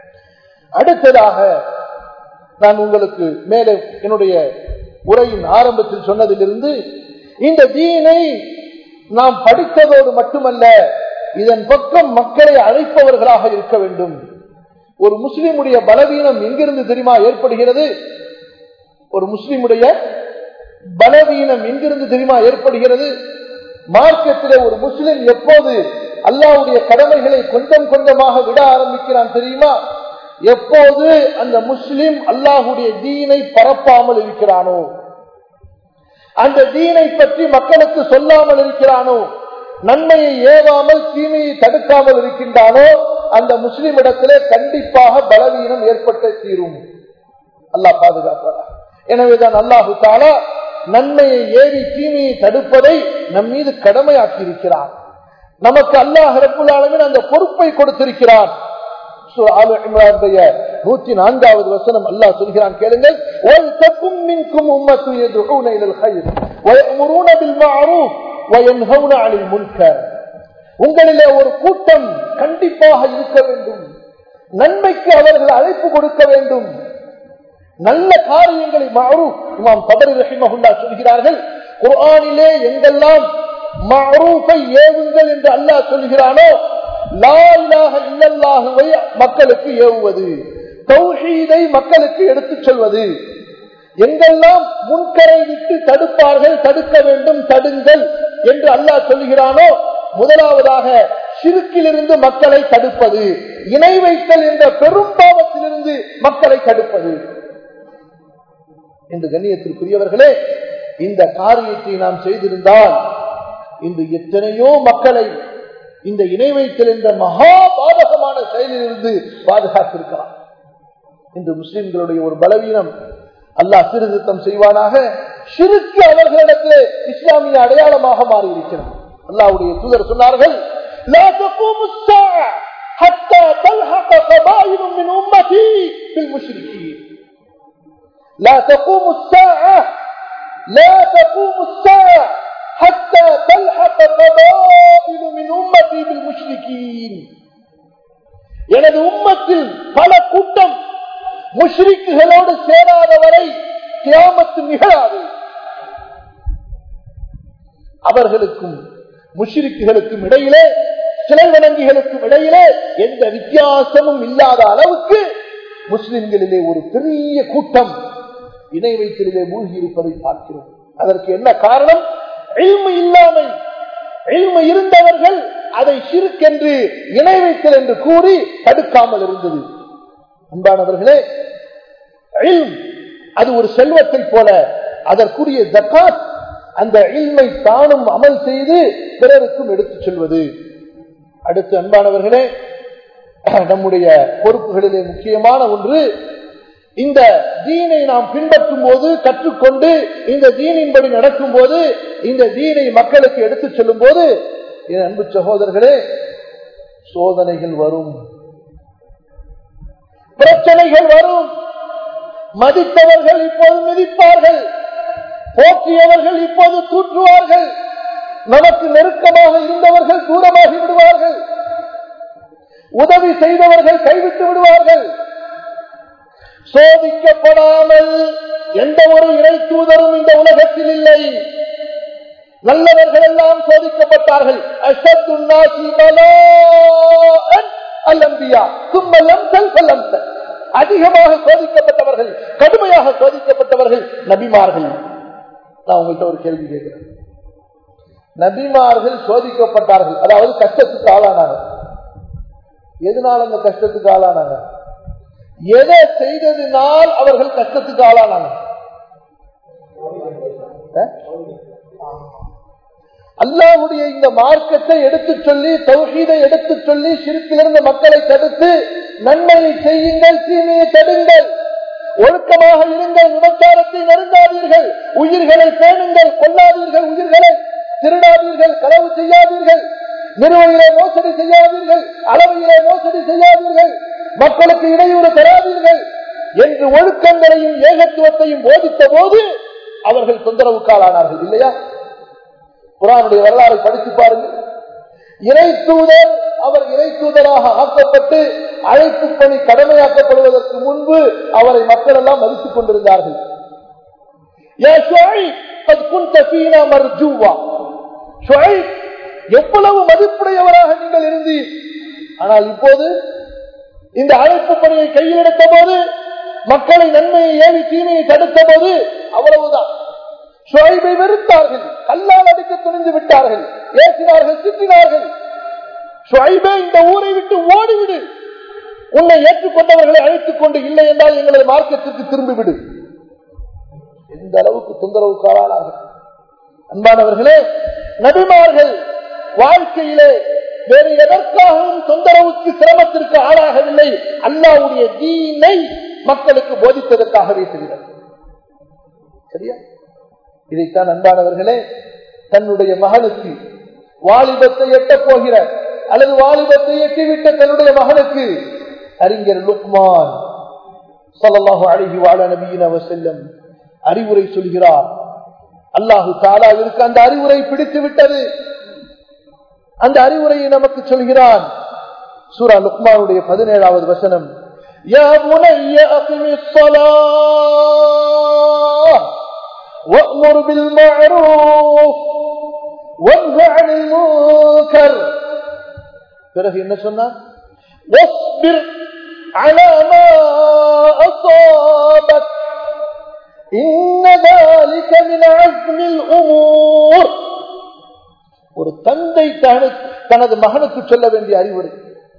அடுத்ததாக நான் உங்களுக்கு மேலே என்னுடைய உரையின் ஆரம்பத்தில் சொன்னதிலிருந்து இந்த தீனை நாம் படித்ததோடு மட்டுமல்ல, இதன் பக்கம் மக்களை அழைப்பவர்களாக இருக்க வேண்டும். ஒரு முஸ்லிமுடைய பலவீனம் எங்கிருந்து தெரியுமா ஏற்படுகிறது? ஒரு முஸ்லிமுடைய பலவீனம் எங்கிருந்து தெரியுமா ஏற்படுகிறது? மார்க்கத்திலே ஒரு முஸ்லிம் எப்போது அல்லாஹ்வுடைய கடமைகளை கொஞ்சம் கொஞ்சமாக விட ஆரம்பிக்கிறான் தெரியுமா? எப்போது அந்த முஸ்லிம் அல்லாஹ்வுடைய தீனை பரப்பாமல் இருக்கிறானோ, அந்த தீனை பற்றி மக்களுக்கு சொல்லாமல் இருக்கிறானோ, நன்மையை ஏவாமல் தீமையை தடுக்காமல் இருக்கின்றானோ, அந்த முஸ்லிம் இடத்திலே கண்டிப்பாக பலவீனம் ஏற்பட்ட தீரும். அல்லாஹ் பாதுகாப்பார். எனவேதான் அல்லாஹு தஆலா நன்மையை ஏவி தீமையை தடுப்பதை நம் மீது கடமையாக்கி இருக்கிறார். நமக்கு அல்லாஹ் ரப்பல் ஆலமீன் அந்த பொறுப்பை கொடுத்திருக்கிறார். சூரா ஆல இம்ரானுடைய நூற்று நான்காவது வசனம் அல்லாஹ் சொல்கிறான், கேளுங்கள். வல் தகும் மின்கும் உம்மத்து யதுஊன இலல் கைர் வ யஅமுரூன பில் மஅரூஃப் வ யன்ஹவுன அனில் முன்கர். உங்களிலே ஒரு கூட்டம் கண்டிப்பாக இருக்க வேண்டும், நன்மைக்கு அவர்கள் அழைப்பு கொடுக்க வேண்டும், நல்ல காரியங்களை மஅரூஃப். இமாம் தபரி ரஹிமஹுல்லாஹ் சொல்கிறார்கள், குர்ஆனிலே எங்கெல்லாம் மஅரூஃபை ஏவுங்கள் என்று அல்லாஹ் சொல்கிறானோ, லா இலாஹ இல்லல்லாஹுவை மக்களுக்கு ஏவுவது, தௌஹீதை மக்களுக்கு எடுத்துச் சொல்வது, எங்கெல்லாம் முன்கரை விட்டு தடுப்பார்கள், தடுக்க வேண்டும், தடுங்கள் என்று அல்லாஹ் சொல்கிறானோ, முதலாவதாக ஷிர்க்கிலிருந்து மக்களை தடுப்பது, இணை வைத்தல் என்ற பெரும் பாவத்திலிருந்து மக்களை தடுப்பது. இந்த கண்ணியத்திற்குரியவர்களே, இந்த காரியத்தை நாம் செய்திருந்தால் இன்று எத்தனையோ மக்களை இந்த இணை வைத்தல் என்ற மகா பாதகமான செயலிலிருந்து பாதுகாத்திருக்கிறார். இன்று முஸ்லிம்களுடைய ஒரு பலவீனம், அல்லாஹ் சீர்திருத்தம் செய்வானாக, ஷிர்க் அவர்களிடத்திலே இஸ்லாமிய அடையாளமாக மாறி இருக்கிறது. அல்லாஹ்வுடைய தூதர் சொன்னார்கள், லா தகூமு ஸாஅ ஹத்தா தல்ஹக கபாயிரு மின் உம்மதி பில் முஷ்ரிகீன். லா தகூமு ஸாஅ லா தகூமு ஸாஅ ஹத்தா தல்ஹக கபாயிரு மின் உம்மதி பில் முஷ்ரிகீன். எனது உம்மத்தில் பல கூட்டம் முஷ்ரிக்குகளோடு சேராதவரை கியாமத்து நிகழாது. அவர்களுக்கும் முஷ்ரிக்குகளுக்கும் இடையிலே, சிலை வணங்கிகளுக்கும் இடையிலே எந்த வித்தியாசமும் இல்லாத அளவுக்கு முஸ்லிம்களிலே ஒரு பெரிய கூட்டம் இணை வைத்தலிலே மூழ்கி இருப்பதை பார்க்கிறோம். அதற்கு என்ன காரணம்? இல்மு இல்லாமை. இல்மு இருந்தவர்கள் அதை ஷிர்க் என்று, இணை வைத்தல் என்று கூறி தடுக்காமல் இருந்தது. அன்பானவர்களே, இல்ம் அது ஒரு செல்வத்தை போல, அதற்குரிய ஜகாத் அந்த இல்மை தானும் அமல் செய்து பிறருக்கும் எடுத்துச் செல்வது. அடுத்து அன்பானவர்களே, நம்முடைய பொறுப்புகளிலே முக்கியமான ஒன்று, இந்த தீனை நாம் பின்பற்றும் போது, கற்றுக்கொண்டு இந்த தீனின்படி நடக்கும் போது, இந்த தீனை மக்களுக்கு எடுத்துச் செல்லும் போது, என் அன்பு சகோதரர்களே, சோதனைகள் வரும், பிரச்சனைகள் வரும். மதித்தவர்கள் இப்போது மிதிப்பார்கள், போற்றியவர்கள் இப்போது தூற்றுவார்கள், நமக்கு நெருக்கமாக இருந்தவர்கள் தூரமாகி விடுவார்கள், உதவி செய்தவர்கள் கைவிட்டு விடுவார்கள். சோதிக்கப்படாமல் எந்த ஒரு இறை தூதரும் இந்த உலகத்தில் இல்லை. நல்லவர்கள் எல்லாம் சோதிக்கப்பட்டார்கள். அஷத்து நாசி பலாஅன் அல்-அன்பியா சும்ம லம் தல் அம்சல். அதிகமாக சோதிக்கப்பட்டவர்கள், கடுமையாக சோதிக்கப்பட்டவர்கள் நபிமார்கள். நான் உங்கள்கிட்ட ஒரு கேள்வி கேட்கிறேன். நபிமார்கள் சோதிக்கப்பட்டார்கள், அதாவது கஷ்டத்துக்கு ஆளானாங்க. எதனால் அந்த கஷ்டத்துக்கு ஆளானாங்க? எதை செய்ததினால் அவர்கள் கஷ்டத்துக்கு ஆளானாங்க? அல்லாஹ்வுடைய இந்த மார்க்கத்தை எடுத்துச் சொல்லி, தௌஹீதை எடுத்துச் சொல்லி, ஷிர்க்கிலிருந்து மக்களை தடுத்து, நன்மையை செய்யுங்கள், தீமையை தடுங்கள், ஒழுக்கமாக இருங்கள், விபச்சாரத்தை நெருங்காதீர்கள், உயிர்களை பேணுங்கள், கொல்லாதீர்கள், உயிர்களை திருடாதீர்கள், களவு செய்யாதீர்கள், நிறுவனிலே மோசடி செய்யாதீர்கள், அளவையிலே மோசடி செய்யாதீர்கள், மக்களுக்கு இடையூறு தராதீர்கள் என்று ஒழுக்கங்களையும் ஏகத்துவத்தையும் போதித்த போது அவர்கள் தொந்தரவுக்காளானார்கள் இல்லையா? குர்ஆனுடைய வரலாறை படித்து பாருங்கள். இறை தூதர் அவர் இறை தூதராக ஆக்கப்பட்டு அழைப்பு பணி கடமையாக்கப்படுவதற்கு முன்பு அவரை மக்கள் எல்லாம் மதித்துக் கொண்டிருந்தார்கள். எவ்வளவு மதிப்புடையவராக நீங்கள் இருந்தீர். ஆனால் இப்போது இந்த அழைப்பு பணியை கையில் எடுத்த போது, மக்களை நன்மையை ஏவி தீமையை தடுத்த போது அவ்வளவுதான். ஷுஐபை வெறுத்தார்கள், கல்லால் அடிக்க துணிந்து விட்டார்கள், ஏசினார்கள், திட்டினார்கள். ஷுஐபே, இந்த ஊரை விட்டு ஓடிவிடு, உன்னை ஏற்றுக்கொண்டவர்களை அழைத்துக் கொண்டு, இல்லை என்றால் எங்களது மார்க்கத்திற்கு திரும்பிவிடு. எந்த அளவுக்கு தொந்தரவுக்கு ஆளானார்கள். அன்பானவர்களே, நபிமார்கள் வாழ்க்கையிலே வேறு எதற்காகவும் தொந்தரவுக்கு சிரமத்திற்கு ஆளாகவில்லை. அல்லாஹ்வுடைய தீனை மக்களுக்கு போதித்ததற்காகவே செய்கிறார். சரியா? இதைத்தான் அன்பானவர்களே தன்னுடைய மகனுக்கு, வாலிபத்தை எட்டப் போகிற அல்லது வாலிபத்தை எட்டிவிட்ட தன்னுடைய மகனுக்கு அறிஞர் லுக்மான் ஸல்லல்லாஹு அலைஹி வஸல்லம் வஸல்லம் அறிவுரை சொல்கிறார். அல்லாஹு தஆலாவிற்கு அந்த அறிவுரை பிடித்து விட்டது. அந்த அறிவுரையை நமக்கு சொல்கிறான். சூரா லுக்மானுடைய பதினேழாவது வசனம், யா புனைய அகிமிஸ் ஸலாத் வஅ்முர் பில் மஅரூஃப் வன்ஹ அனில் முன்கர். பிறகு என்ன சொன்னார்? வஸ்பிர் அலா மா அஸாபக் இன்ன ذلك من عزم الامور. ஒரு தந்தை தனது மகனுக்கு சொல்ல வேண்டிய அறிவுரை.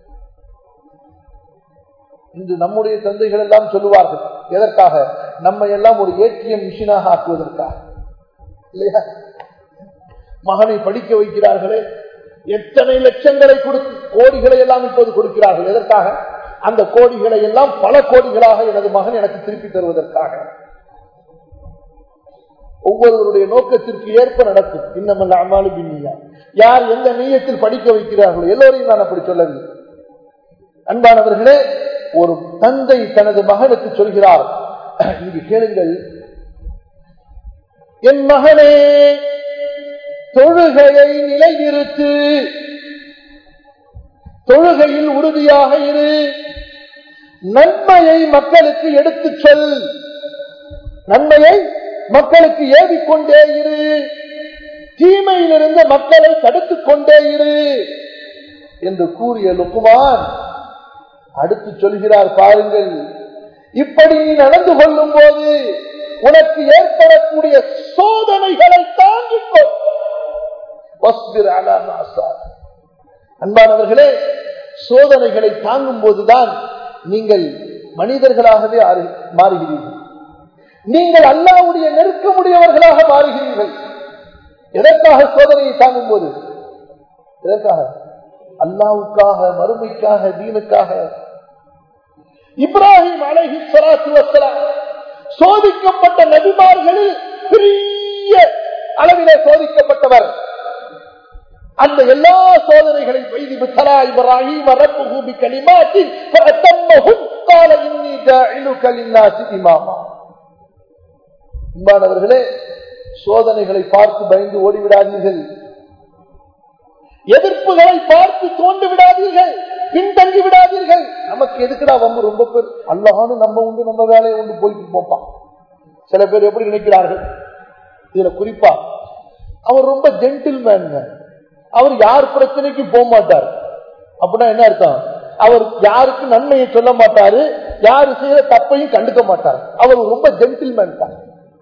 இன்று நம்முடைய தந்தைகள் எல்லாம் சொல்லுவார்கள். எதற்காக? நம்மை எல்லாம் ஒரு ஏடிஎம் மிஷினாக ஆக்குவதற்காக, இல்லையா? மகனை படிக்க வைக்கிறார்களே, எத்தனை லட்சங்களை கொடுத்து கோடிகளை எல்லாம் இப்போது கொடுக்கிறார்கள். எதற்காக? அந்த கோடிகளை எல்லாம் பல கோடிகளாக எனது மகன் எனக்கு திருப்பி தருவதற்காக. ஒவ்வொருவருடைய நோக்கத்திற்கு ஏற்ப நடக்கும். இன்னமல் அமாலு பின்னியா. யார் எந்த நீயத்தில் படிக்க வைக்கிறார்களோ எல்லோரையும் நான் அப்படி சொல்லவில்லை. அன்பானவர்களே, ஒரு தந்தை தனது மகனுக்கு சொல்கிறார், இங்கு கேளுங்கள், என் மகனே, தொழுகையை நிலைநிறுத்து, தொழுகையில் உறுதியாக இரு, நன்மையை மக்களுக்கு எடுத்துச் சொல், நன்மையை மக்களுக்கு ஏவிக்கொண்டே இரு, தீமையிலிருந்து மக்களை தடுத்துக் கொண்டே இரு என்று கூறிய லுக்மான் அடுத்து சொல்கிறார், பாருங்கள், இப்படி நீ நடந்து கொள்ளும் போது உனக்கு ஏற்படக்கூடிய சோதனைகளை தாங்கிக் கொள். அன்பானவர்களே, சோதனைகளை தாங்கும் போதுதான் நீங்கள் மனிதர்களாகவே மாறுகிறீர்கள். நீங்கள் அல்லாஹ்வுடைய நெருக்கமுடையவர்களாக மாறுகிறீர்கள். எதற்காக சோதனையை தாங்கும் போது? எதற்காக? அல்லாஹ்வுக்காக, மறுமைக்காக, தீனுக்காக. இப்ராஹிம் அலைஹிஸ்ஸலாத்து வஸ்ஸலாம் சோதிக்கப்பட்ட நபிமார்களில் பெரிய அளவிலே சோதிக்கப்பட்டவர். அந்த எல்லா சோதனைகளையும் வைதி பித்தலா இப்ராஹிம் ரப்புஹு பிகலிமாத்தின் ஃபஅத்தம்மஹும் قال இன்னி ஜாஇலுக லின்னாஸி இமாமா. அன்பானவர்களே, சோதனைகளை பார்த்து பயந்து ஓடிவிடாதீர்கள். எதிர்ப்புகளை பார்த்து தோண்டு விடாதீர்கள், பின்தங்கி விடாதீர்கள். நமக்கு எதுக்குடா வம்பு? ரொம்ப பேர் அல்லாஹ்னு நம்ம உண்டு, நம்ம வேலையை உண்டு போயிட்டு போப்பான். சில பேர் எப்படி நினைக்கிறார்கள்? இதுல குறிப்பா அவர் ரொம்ப ஜென்டில்மேன், அவர் யார் பிரச்சனைக்கு போக மாட்டார். அப்படின்னா என்ன அர்த்தம்? அவர் யாருக்கு நன்மையை சொல்ல மாட்டாரு, யாரு செய்யற தப்பையும் கண்டுக்க மாட்டார். அவர் ரொம்ப ஜென்டில்மேன் தான்.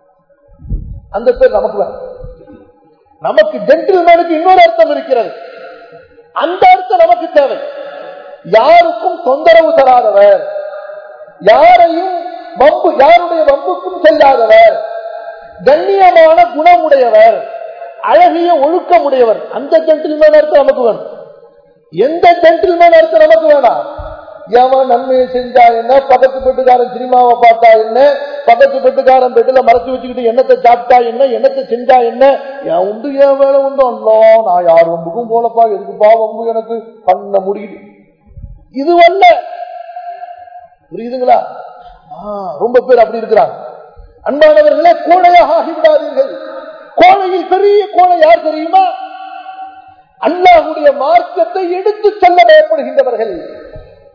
அந்த பேர் நமக்கு வேணும். நமக்கு ஜென்டில்மேனுக்கு இன்னொரு அர்த்தம் இருக்கிறது. அந்த அர்த்தம் நமக்கு தேவை. யாருக்கும் தொந்தரவு தராதவர், யாரையும் வம்பு, யாருடைய வம்புக்கும் செல்லாதவர், கண்ணியமான குணமுடையவர், அழகிய ஒழுக்கமுடையவர். அந்த ஜென்டில்மேன் அர்த்தம் நமக்கு வேணும். எந்த ஜென்டில்மேன் அர்த்தம் நமக்கு வேணாம். ஏன் நன்மையை செஞ்சா என்ன, பக்கத்து பெட்டுக்காரன் சினிமாவை பார்த்தா என்ன, பக்கத்து பெட்டுக்காரன் பெட்டுல மறைச்சு வச்சுக்கிட்டு எண்ணத்தை சாப்பிட்டா என்ன, எண்ணத்தை செஞ்சா என்ன, என் உண்டு என் வேலை உண்டு, அல்ல நான் யார் வம்புக்கும் போலப்பா, எதுக்குப்பா வம்பு, எனக்கு பண்ண முடியுது. இதுவல்ல, புரியுதுங்களா? ரொம்ப பேர் அப்படி இருக்கிறாங்க. அன்பானவர்களே, கோழையாக ஆகிவிடாதீர்கள். கோழையில் பெரிய கோழை யார் தெரியுமா? அல்லாஹ்வுடைய மார்க்கத்தை எடுத்து செல்ல பயப்படுகின்றவர்கள்.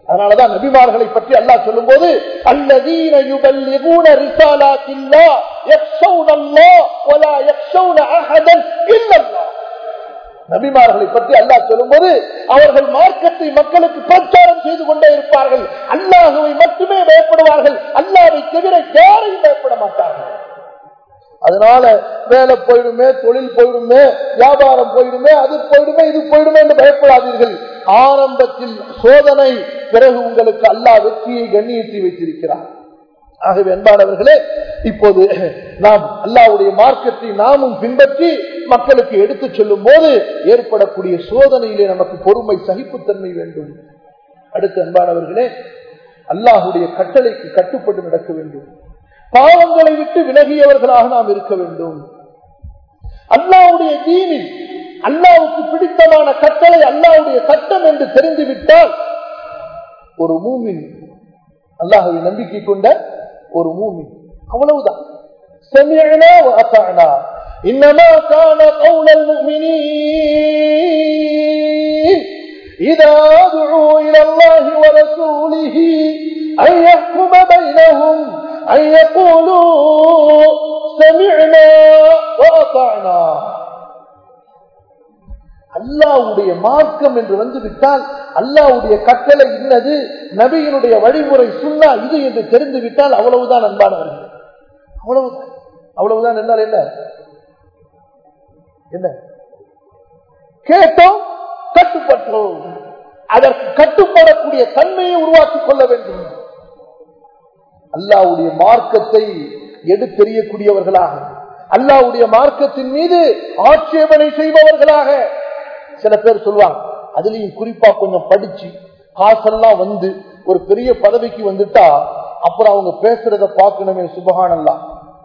அதனாலதான் நபிமார்களை பற்றி அல்லாஹ் சொல்லும் போது அல்லதீன யுபல்லிகூன ரிசாலாத்தில்லாஹ் யக்ஷௌனல்லாஹ் வலா யக்ஷௌன அஹதன் இல்லல்லாஹ். நபிமார்களை பற்றி அல்லாஹ் சொல்லும்போது அவர்கள் மார்க்கத்தை மக்களுக்கு பிரச்சாரம் செய்து கொண்டே இருப்பார்கள். அல்லாஹ்வை மட்டுமே பயப்படுவார்கள், அல்லாஹ்வை தவிர யாரையும் பயப்பட மாட்டார்கள். அதனால வேலை போயிடுமே, தொழில் போயிடுமே, வியாபாரம் போயிடுமே, அது போயிடுமே, இது போயிடுமே என்று பயப்படாதீர்கள். ஆரம்பத்தில் சோதனை, பிறகு உங்களுக்கு அல்லாஹ் வெற்றியை கண்ணியத்தை வைத்திருக்கிறார். ஆகவே அன்பானவர்களே, இப்போது நாம் அல்லாஹ்வுடைய மார்க்கத்தை நாமும் பின்பற்றி மக்களுக்கு எடுத்துச் செல்லும் போது ஏற்படக்கூடிய சோதனையிலே நமக்கு பொறுமை, சகிப்புத்தன்மை வேண்டும். அடுத்து அன்பானவர்களே, அல்லாஹ்வுடைய கட்டளைக்கு கட்டுப்பட்டு நடக்க வேண்டும். பாவங்களை விட்டு விலகியவர்களாக நாம் இருக்க வேண்டும். அல்லாஹ்வுடைய தீனில் அல்லாஹ்வுக்கு பிடித்தமான கட்டளை அல்லாஹ்வுடைய சட்டம் என்று தெரிந்துவிட்டால் ஒரு மூமின், அல்லாஹ்வை நம்பிக்கை கொண்ட ஒரு மூமின், அவ்வளவுதான். சமிஅனா வ அஸஅனா இன்னமா கான கௌலல் முஃமினீன் இதா துஉ இலல்லாஹி வ ரசூலிஹி அன் யஹ்கும பைனஹும் أن يقولوا سمعنا وأطعنا. அல்லாஹ்வுடைய மார்க்கம் என்று வந்துவிட்டால், அல்லாஹ்வுடைய கட்டளை இன்னது, நபியினுடைய வழிமுறை சுன்னா இது என்று தெரிந்துவிட்டால் அவ்வளவுதான் அன்பானவர்கள், அவ்வளவுதான். அவ்வளவுதான் என்றால் என்ன? என்ன கேட்டோம், கட்டுப்பட்டோம். அதற்கு கட்டுப்படக்கூடிய தன்மையை உருவாக்கிக் கொள்ள வேண்டும். அல்லாஹ்வுடைய மார்க்கத்தை எடுத்தெறியக்கூடியவர்களாக, அல்லாஹ்வுடைய மார்க்கத்தின் மீது ஆட்சேபனை செய்பவர்களாக. சில பேர் சொல்வாங்க, அதுலயும் குறிப்பா கொஞ்சம் படிச்சு காசெல்லாம் வந்து ஒரு பெரிய பதவிக்கு வந்துட்டா அப்புறம் அவங்க பேசுறத பார்க்கணுமே. சுபஹானல்லாஹ்.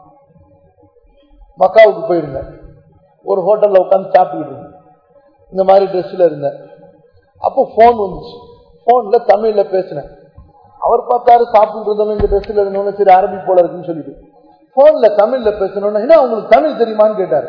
மக்காவுக்கு போயிருந்தேன், ஒரு ஹோட்டல்ல உட்காந்து சாப்பிட்டு இருந்தேன், இந்த மாதிரி ட்ரெஸ்ல இருந்தேன். அப்போ போன் வந்துச்சு, போன்ல தமிழ்ல பேசினேன். அவர் பார்த்தாரு சாப்பிட்டு இருந்தோம், இந்த ட்ரெஸ்ல இருந்தோம், சரி அரபி போல இருக்குன்னு சொல்லிட்டு போன்ல தமிழ்ல பேசணும்னா, என்ன உங்களுக்கு தமிழ் தெரியுமான்னு கேட்டாரு.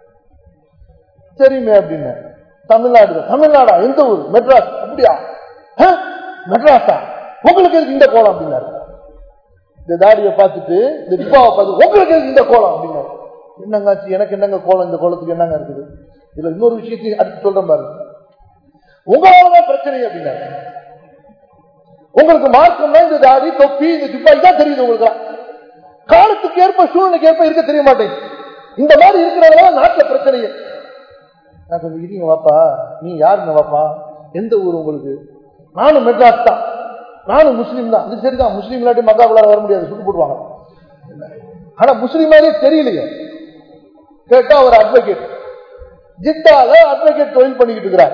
தெரியுமே அப்படின்னு. தமிழ்நாடு. தமிழ்நாடா? எந்த ஊர்? மெட்ராஸ். அப்படியா? மெட்ராஸா? உங்களுக்கு எதுக்கு இந்த கோலம் அப்படின்னாரு. இந்த தாடியை பார்த்துட்டு, இந்த டிப்பாவை பார்த்து, உங்களுக்கு எதுக்கு இந்த கோலம் அப்படின்னாரு. என்னங்காச்சு, எனக்கு என்னங்க கோலம், இந்த கோலத்துக்கு என்னங்க இருக்குது? இதுல இன்னொரு விஷயத்தையும் அடுத்து சொல்றேன் பாருங்க. உங்களாலதான் பிரச்சனை அப்படின்னாரு. உங்களுக்கு மார்க்கம்னா இந்த தாடி, தொப்பி, இந்த துப்பாக்கி தான் தெரியுது. உங்களுக்கு காலத்துக்கு ஏற்ப, சூழ்நிலைக்கு ஏற்ப இருக்க தெரிய மாட்டேங்குது. இந்த மாதிரி இருக்கிறவங்க நாட்டுல பிரச்சனையே. நான் கொஞ்சம் இருக்கீங்க வாப்பா, நீ யாருங்க வாப்பா, எந்த ஊர் உங்களுக்கு? நானும் மெட்ராஸ் தான், நானும் முஸ்லீம் தான். இது சரிதான், முஸ்லீம் இல்லாட்டி மக்காக்குள்ளார வர முடியாது, சுட்டு போடுவாங்க. ஆனா முஸ்லீம் மாதிரியே தெரியலையே. கேட்டா ஒரு அட்வொகேட், ஜித்தால அட்வொகேட் தொழில் பண்ணிக்கிட்டு இருக்கிறார்.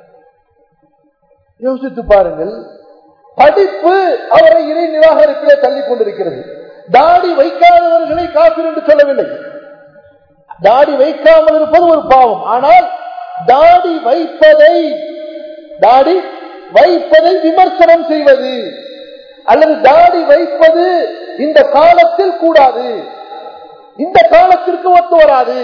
யோசித்து பாருங்கள், படிப்பு அவரை இறை நிராகரிப்பிலே தள்ளிக் கொண்டிருக்கிறது. தாடி வைக்காதவர்களை காபிர் என்று சொல்லவில்லை. தாடி வைக்காமல் இருப்பது ஒரு பாவம். ஆனால் தாடி வைப்பதை தாடி வைப்பதை விமர்சனம் செய்வது அல்லது தாடி வைப்பது இந்த காலத்தில் கூடாது, இந்த காலத்திற்கு ஒத்து வராது,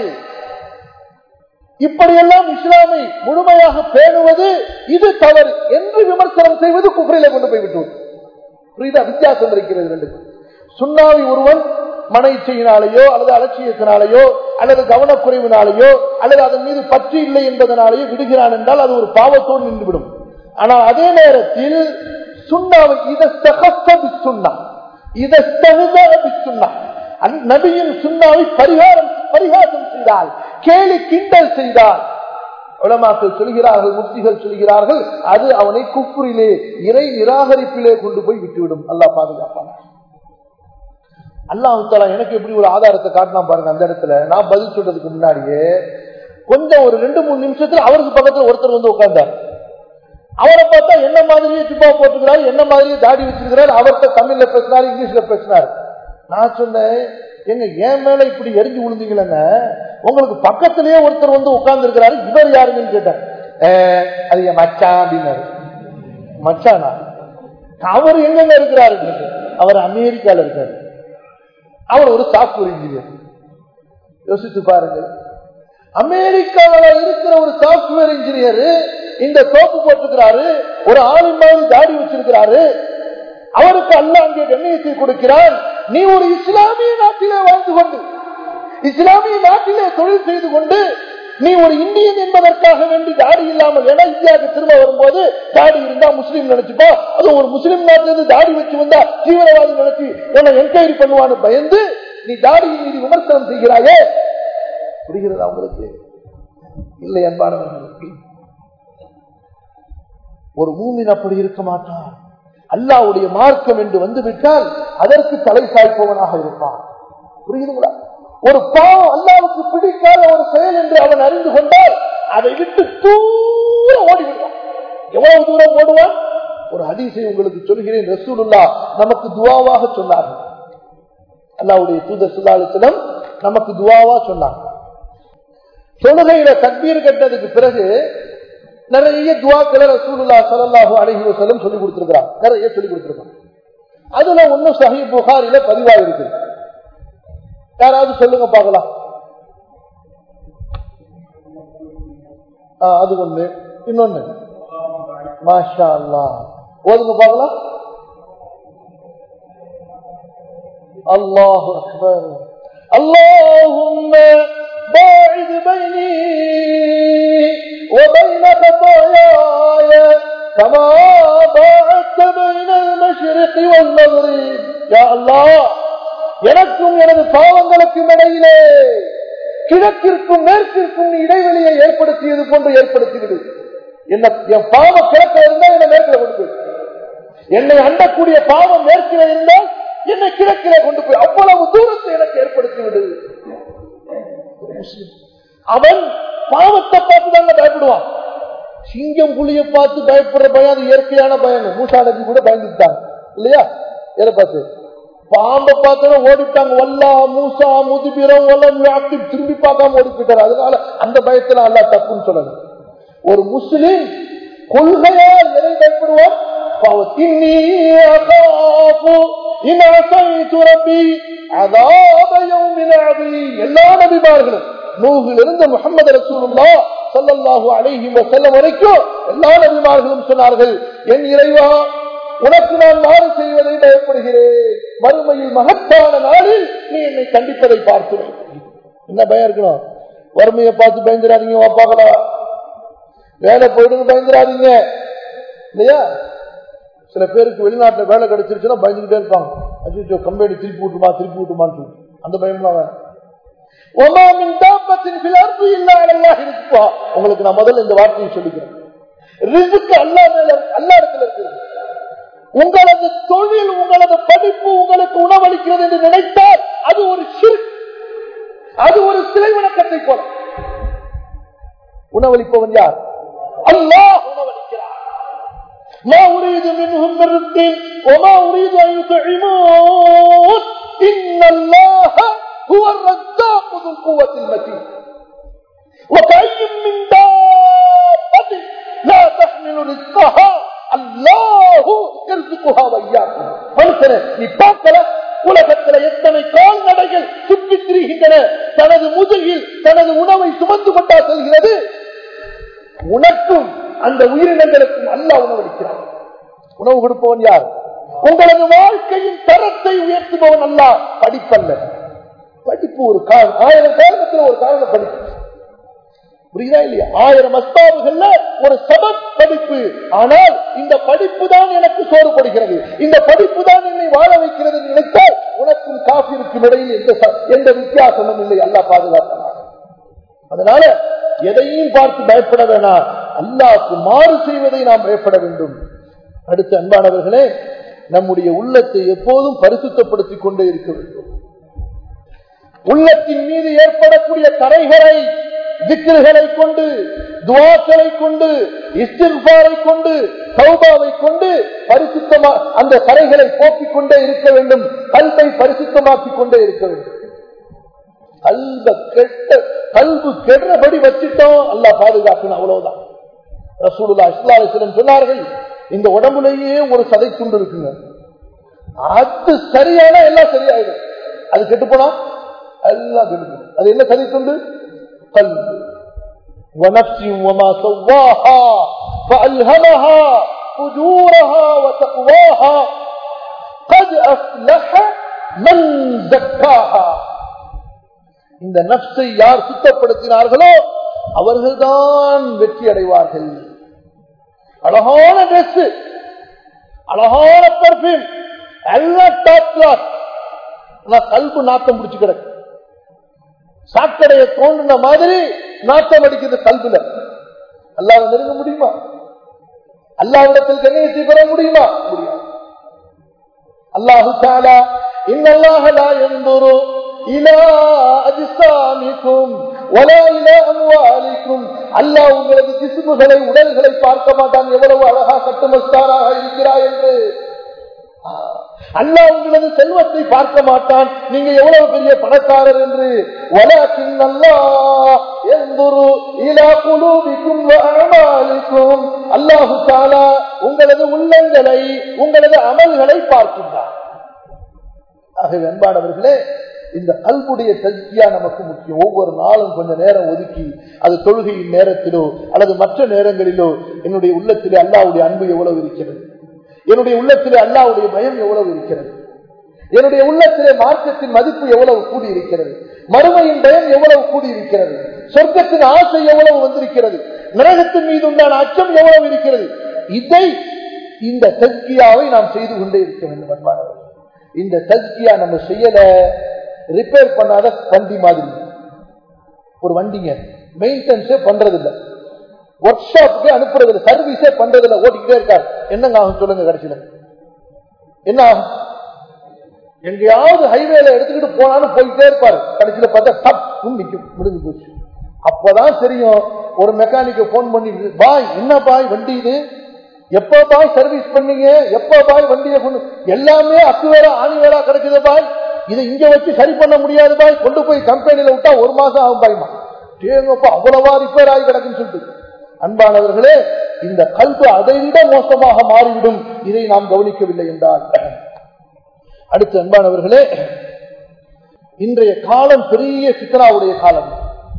இப்படியெல்லாம் இஸ்லாமை முழுமையாக பேணுவது இது தவறு என்று விமர்சனம் செய்வது குஃப்ரிலே கொண்டு போய் விட்டுவது. புரியுதா? வித்தியாசம் இருக்கிறது ரெண்டுக்கு. சுன்னாவி ஒருவன் மன இச்சையினாலேயோ அல்லது அலட்சியத்தினாலேயோ அல்லது கவனக்குறைவினாலேயோ அல்லது அதன் மீது பற்று இல்லை என்பதனாலேயோ விடுகிறான் என்றால் அது ஒரு பாவத்தோடு நின்றுவிடும். ஆனால் அதே நேரத்தில் சுன்னாவை நபியின் சுன்னாவை பரிகாரம் பரிகாசம் செய்தால், கேலி கிண்டல் செய்தால், உலமாக்கள் சொல்கிறார்கள், முஃப்திகள் சொல்கிறார்கள், அது அவனை குஃப்ரிலே, இறை நிராகரிப்பிலே கொண்டு போய் விட்டுவிடும். அல்லாஹ் பாதுகாப்பான். அல்லாஹ் தஆலா எனக்கு எப்படி ஒரு ஆதாரத்தை காட்டினா பாருங்க. அந்த இடத்துல நான் பதில் சொல்றதுக்கு முன்னாடியே கொஞ்சம் ஒரு ரெண்டு மூணு நிமிஷத்துல அவருக்கு பக்கத்துல ஒருத்தர் வந்து உட்கார்ந்தார். அவரை பார்த்தா என்ன மாதிரியே ஜுப்பா போட்டுக்கிறாரு, என்ன மாதிரியே தாடி வச்சிருக்கிறாரு. அவர்கிட்ட தமிழ்ல பேசினாரு, இங்கிலீஷ்ல பேசினாரு. நான் சொன்னேன், எங்க ஏன் மேல இப்படி எரிஞ்சு விழுந்தீங்களேன்னு, உங்களுக்கு பக்கத்திலேயே ஒருத்தர் வந்து உட்கார்ந்து இருக்கிறாரு, இவர் யாருங்கன்னு கேட்டேன். அது என் மச்சான் அப்படின்னாரு. மச்சானா? அவர் எங்க இருக்கிறாரு? அவர் அமெரிக்கால இருக்காரு. அவர் ஒரு சாப்ட்வேர் இன்ஜினியர். யோசித்து பாருங்க, அமெரிக்காவில் இருக்கிற ஒரு சாப்ட்வேர் இன்ஜினியர் இந்த சோப்பு போட்டிருக்கிறாரு, ஒரு ஆலிம் மாதிரி தாடி வச்சிருக்கிறாரு, அவருக்கு அல்லாஹ் அங்கே கண்ணியத்தை கொடுக்கிறான். நீ ஒரு இஸ்லாமிய நாட்டிலே வாழ்ந்து கொண்டு, இஸ்லாமிய நாட்டிலே தொழில் செய்து கொண்டு, நீ ஒரு இந்தியன் என்பதற்காக வேண்டி தாடி இல்லாமல், ஏன்னா இந்தியாவுக்கு திரும்ப வரும்போது தாடி இருந்தா முஸ்லீம் நினைச்சுப்போ, அது ஒரு முஸ்லீம் நாட்டிலிருந்து தாடி வச்சு வந்தா தீவிரவாதி நினைச்சு உன்னை என்கொயரி பண்ணுவான்னு பயந்து நீ தாடியின் மீது விமர்சனம் செய்கிறாயே. புரிகிறதா உங்களுக்கு? இல்லை அன்பானவர்களுக்கு. ஒரு மூமின் அப்படி இருக்க மாட்டான். அல்லாஹ்வுடைய மார்க்கம் என்று வந்துவிட்டால் அதற்கு தலை சாய்ப்பவனாக இருப்பான். புரியுதுங்களா? ஒரு பாவம் அல்லாஹ்வுக்கு பிடிக்காத ஒரு செயல் என்று அவன் அறிந்து கொண்டால் அதை விட்டு தூரம் ஓடிவிடுவான். எவ்வளவு தூரம் ஓடுவான்? ஒரு ஹதீஸை உங்களுக்கு சொல்கிறேன். ரசூலுல்லாஹ் நமக்கு துஆவாக சொன்னார்கள். அல்லாஹ்வுடைய தூதர் ஸல்லல்லாஹு அலைஹி வஸல்லம் நமக்கு துஆவா சொன்னாங்க. தொழுகையில தக்பீர் கட்டதுக்கு பிறகு நிறைய துஆக்களை ரசூலுல்லாஹ் ஸல்லல்லாஹு அலைஹி வஸல்லம் சொல்லி கொடுத்திருக்கிறாங்க. நிறைய சொல்லி கொடுத்திருக்காங்க. அதுல ஒன்னு சஹீஹ் புகாரில பதிவாக இருக்குது. யாராவது சொல்லுங்க பார்க்கலாம். அது ஒண்ணு. இன்னொன்னு மாஷா அல்லாஹ் ஓதுங்க பார்க்கலாம். அல்லாஹு அக்பர். اللهم باعد بيني وبين خطاياي كما باعدت بين المشرق والمغرب. يا الله, எனக்கும் எனது பாவங்களுக்கும் இடையிலே கிழக்கிற்கும் மேற்கிற்கும் இடைவெளியை ஏற்படுத்தியது போன்று ஏற்படுத்தியது. என்ன என் பாவம் கிழக்க இருந்தா என்னை மேற்கில கொண்டு போய், என்னை அண்டக்கூடிய பாவம் மேற்கில இருந்தால் என்னை கிழக்கிலே கொண்டு போய் அவ்வளவு தூரத்தை எனக்கு ஏற்படுத்தி விடுது. அவன் பாவத்தை பார்த்து தாங்க பயப்படுவான். சிங்கம் புலியை பார்த்து பயப்படுற பயம் அது இயற்கையான பயம். மூசாடக்கு கூட பயந்துட்டாங்க இல்லையா? எதை பார்த்து? பாம்பை பார்த்து ஓடிட்டாங்க. வல்லா மூசா முதுபிரம் திரும்பி பார்க்காம ஓடிக்கிட்டாரு. அதனால அந்த பயத்துல அல்லாஹ் தப்புன்னு சொல்லணும். ஒரு முஸ்லிம் கொள்கையால் எதை பயப்படுவான்? எல்லா நபிமார்களும் நூஹிலிருந்து முஹம்மது ரசூலுல்லாஹ் ஸல்லல்லாஹு அலைஹி வஸல்லம் வரைக்கும் எல்லா நபிமார்களும் சொன்னார்கள், என் இறைவா, உனக்கு நான் மாறு செய்வதை பயப்படுகிறேன். மறுமையில் மகத்தான நாளில் நீ என்னை கண்டிப்பதை பார்க்கிறேன். என்ன பயம் இருக்கணும்? வறுமையை பார்த்து பயந்துடாதீங்க வாப்பாங்களா, வேலை போயிடுன்னு பயந்துடாதீங்க இல்லையா? சில பேருக்கு வெளிநாட்டுல வேலை கிடைச்சிருச்சுன்னா பயந்துகிட்டே இருப்பாங்க. அஜிச்சோ கம்பெனி திருப்பி விட்டுமா திருப்பி விட்டுமான்னு சொல்லி அந்த பயம்லாம் வேணும். உங்களுக்கு நான் முதல்ல இந்த வார்த்தையை சொல்லிக்கிறேன். ரிஸ்க் அல்லாஹ் மேல அல்லாஹ் இடத்துல இருக்கிறது. உங்களது தொழில், உங்களது படிப்பு உங்களுக்கு உணவளிக்கிறது என்று நினைத்தால் அது ஒரு ஷிர்க், அது ஒரு சிலை வணக்கத்தை போல. உணவளிப்பவன் யார்? அல்லாஹ் உணவளிக்கிறார். ما أريد منهم من رزق وما أريد أن يطعمون إن الله هو الرزاق ذو القوة المتين وكأي من دابة لا تحمل رزقها الله يرزقها وإياكم. மனுஷனே, நீ பார்க்கல உலகத்தில் எத்தனை கால்நடைகள் சுற்றி திரிகின்றன, தனது முதுகில் தனது உணவை சுமந்து கொண்டா செல்கிறது. உனக்கும் அந்த உயிரினங்களுக்கும் அல்லாஹ் உணவளிக்கிறான். உணவு கொடுப்பவன் யார்? உங்களது வாழ்க்கையின் தரத்தை உயர்த்துபவன் அல்லாஹ். படிப்பல்ல. படிப்பு ஒரு காரணம், ஆயிரம் காரணத்துல ஒரு காரணம் படிப்பு. புரியுதா இல்லையா? ஆயிரம் அஸ்பாபுகள்ல ஒரு சபப் படிப்பு. ஆனால் இந்த படிப்பு தான் எனக்கு சோறு படுகிறது, இந்த படிப்பு தான் என்னை வாழ வைக்கிறது நினைத்தால் உனக்கும் காஃபிருக்கும் இடையில் எந்த எந்த வித்தியாசமும் இல்லை. அல்லாஹ் பாதுகாப்பான். அதனால எதையும் பார்த்து பயப்பட வேணாம், அல்லாஹ்வுக்கு மாறு செய்வதை நாம் பயப்பட வேண்டும். அடுத்த அன்பானவர்களே, நம்முடைய உள்ளத்தை எப்போதும் பரிசுத்தப்படுத்திக் கொண்டே இருக்க வேண்டும். உள்ளத்தின் மீது ஏற்படக்கூடிய கரைகளை திக்ருகளை கொண்டு, துஆக்களை கொண்டு, இஸ்திக்ஃபாரை கொண்டு, தௌபாவை கொண்டு பரிசுத்தமா அந்த கரைகளை போக்கிக் கொண்டே இருக்க வேண்டும். கல்பை பரிசுத்தமாக்கிக் கொண்டே இருக்க வேண்டும். கல்ப கெட்ட கல்பு கெடுறபடி வச்சிட்டோம், அல்லாஹ் பாதுகாக்கணும். அவ்வளவுதான். ரசூலுல்லாஹி ஸல்லல்லாஹு அலைஹி வஸல்லம் சொன்னார்கள், இந்த உடம்புலேயே ஒரு சதை துண்டு இருக்குங்க, அது சரியான எல்லாம் சரியாயிடும். அது கெட்டு போனா எல்லாம் கெட்டு. அது என்ன சதை துண்டு? கல்பு. وَنَفْسٍ وَمَا سَوَّاهَا فَأَلْهَمَهَا فُجُورَهَا وَتَقْوَاهَا قَدْ أَفْلَحَ مَنْ زَكَّاهَا. இந்த நஃப்ஸை யார் சுத்தப்படுத்தினார்களோ அவர்கள்தான் வெற்றி அடைவார்கள். அழகான டிரெஸ், அழகான பெர்ஃபியூம், எல்லாம் டாப் கிளாஸ், கல்பு நாட்டம் முடிச்சு கிடக்கு. சாக்கடையை தோண்டின மாதிரி நாட்டம் அடிக்குது கல்புல. அல்லாஹ்வை நெருங்க முடியுமா? அல்லாஹ்விடத்தில் கண்ணியத்தை பெற முடியுமா? முடியாது. அல்லாஹு தஆலா இன்னல்லாஹ லா யன்துரு இலா அஜ்சாமிக்கும் வலா இலா அம்வாலிக்கும். அல்லாஹ் உங்களது ஜிஸ்முகளை, உடல்களை பார்க்க மாட்டான், எவ்வளவு அழகா கட்டுமஸ்தாராக இருக்கிறாய் என்று. அல்லாஹ் உங்களது செல்வத்தை பார்க்க மாட்டான், நீங்க எவ்வளவு பெரிய பணக்காரர் என்று. வலக்கின் அல்லாஹ் யன்துரு இலா குலூபிக்கும் வ அமாலிக்கும். அல்லாஹு தஆலா உங்களது உள்ளங்களை, உங்களது அமல்களை பார்க்கின்றார். ஆகவே அன்பானவர்களே, இந்த கல்புடைய தஸ்கியா நமக்கு முக்கியம். ஒவ்வொரு நாளும் கொஞ்ச நேரம் ஒதுக்கி, அது தொழுகையின் நேரத்திலோ அல்லது மற்ற நேரங்களிலோ, என்னுடைய உள்ளத்திலே அல்லாஹ்வுடைய அன்பு எவ்வளவு இருக்கிறது, என்னுடைய உள்ளத்திலே அல்லாஹ்வுடைய பயம் எவ்வளவு இருக்கிறது, என்னுடைய உள்ளத்திலே மார்க்கத்தின் மதிப்பு எவ்வளவு கூடி இருக்கிறது, மறுமையின் பயம் எவ்வளவு கூடி இருக்கிறது, சொர்க்கத்தின் ஆசை எவ்வளவு வந்திருக்கிறது, நரகத்தின் மீது உண்டான அச்சம் எவ்வளவு இருக்கிறது. இதை, இந்த தஸ்கியாவை நாம் செய்து கொண்டே இருக்க வேண்டும் அன்பானவர்கள். இந்த தஸ்கியா நம்ம செய்யல, ரிப்பேர் பண்ணாத வண்டி மாதிரி. ஒரு வண்டிங்க மெயின்டெனன்ஸே பண்றது இல்லை, ஒர்க் ஷாப்புக்கு அனுப்புறது இல்லை, சர்வீஸே பண்றது இல்லை, ஓட்டிக்கிட்டே இருக்காரு. என்னங்க ஆகும் சொல்லுங்க? கடைசியில என்ன ஆகும்? எங்கேயாவது ஹைவேல எடுத்துக்கிட்டு போனாலும் போயிட்டே இருப்பாரு, கடைசியில பார்த்தா டப் நிக்கும், முடிஞ்சு போச்சு. அப்பதான் தெரியும். ஒரு மெக்கானிக்க போன் பண்ணி, பாய் என்ன பாய் வண்டி இது, எப்ப பாய் சர்வீஸ் பண்ணீங்க, எப்ப பாய் வண்டியை கொண்டு, எல்லாமே அக்கு வேற ஆணி வேற கிடைக்குது பாய், இதை இங்க வச்சு சரி பண்ண முடியாது பாய், கொண்டு போய் கம்பெனியில விட்டா ஒரு மாசம் ஆகும் பாய்மா. தேங்கப்பா அவ்வளவா ரிப்பேர் ஆகி கிடக்குன்னு சொல்லிட்டு. அன்பானவர்களே, இந்த கல்பு அதை விட மோசமாக மாறிவிடும், இதை நாம் கவனிக்கவில்லை என்றால். அடுத்து அன்பானவர்களே, இன்றைய காலம் பெரிய சித்ராவுடைய காலம்.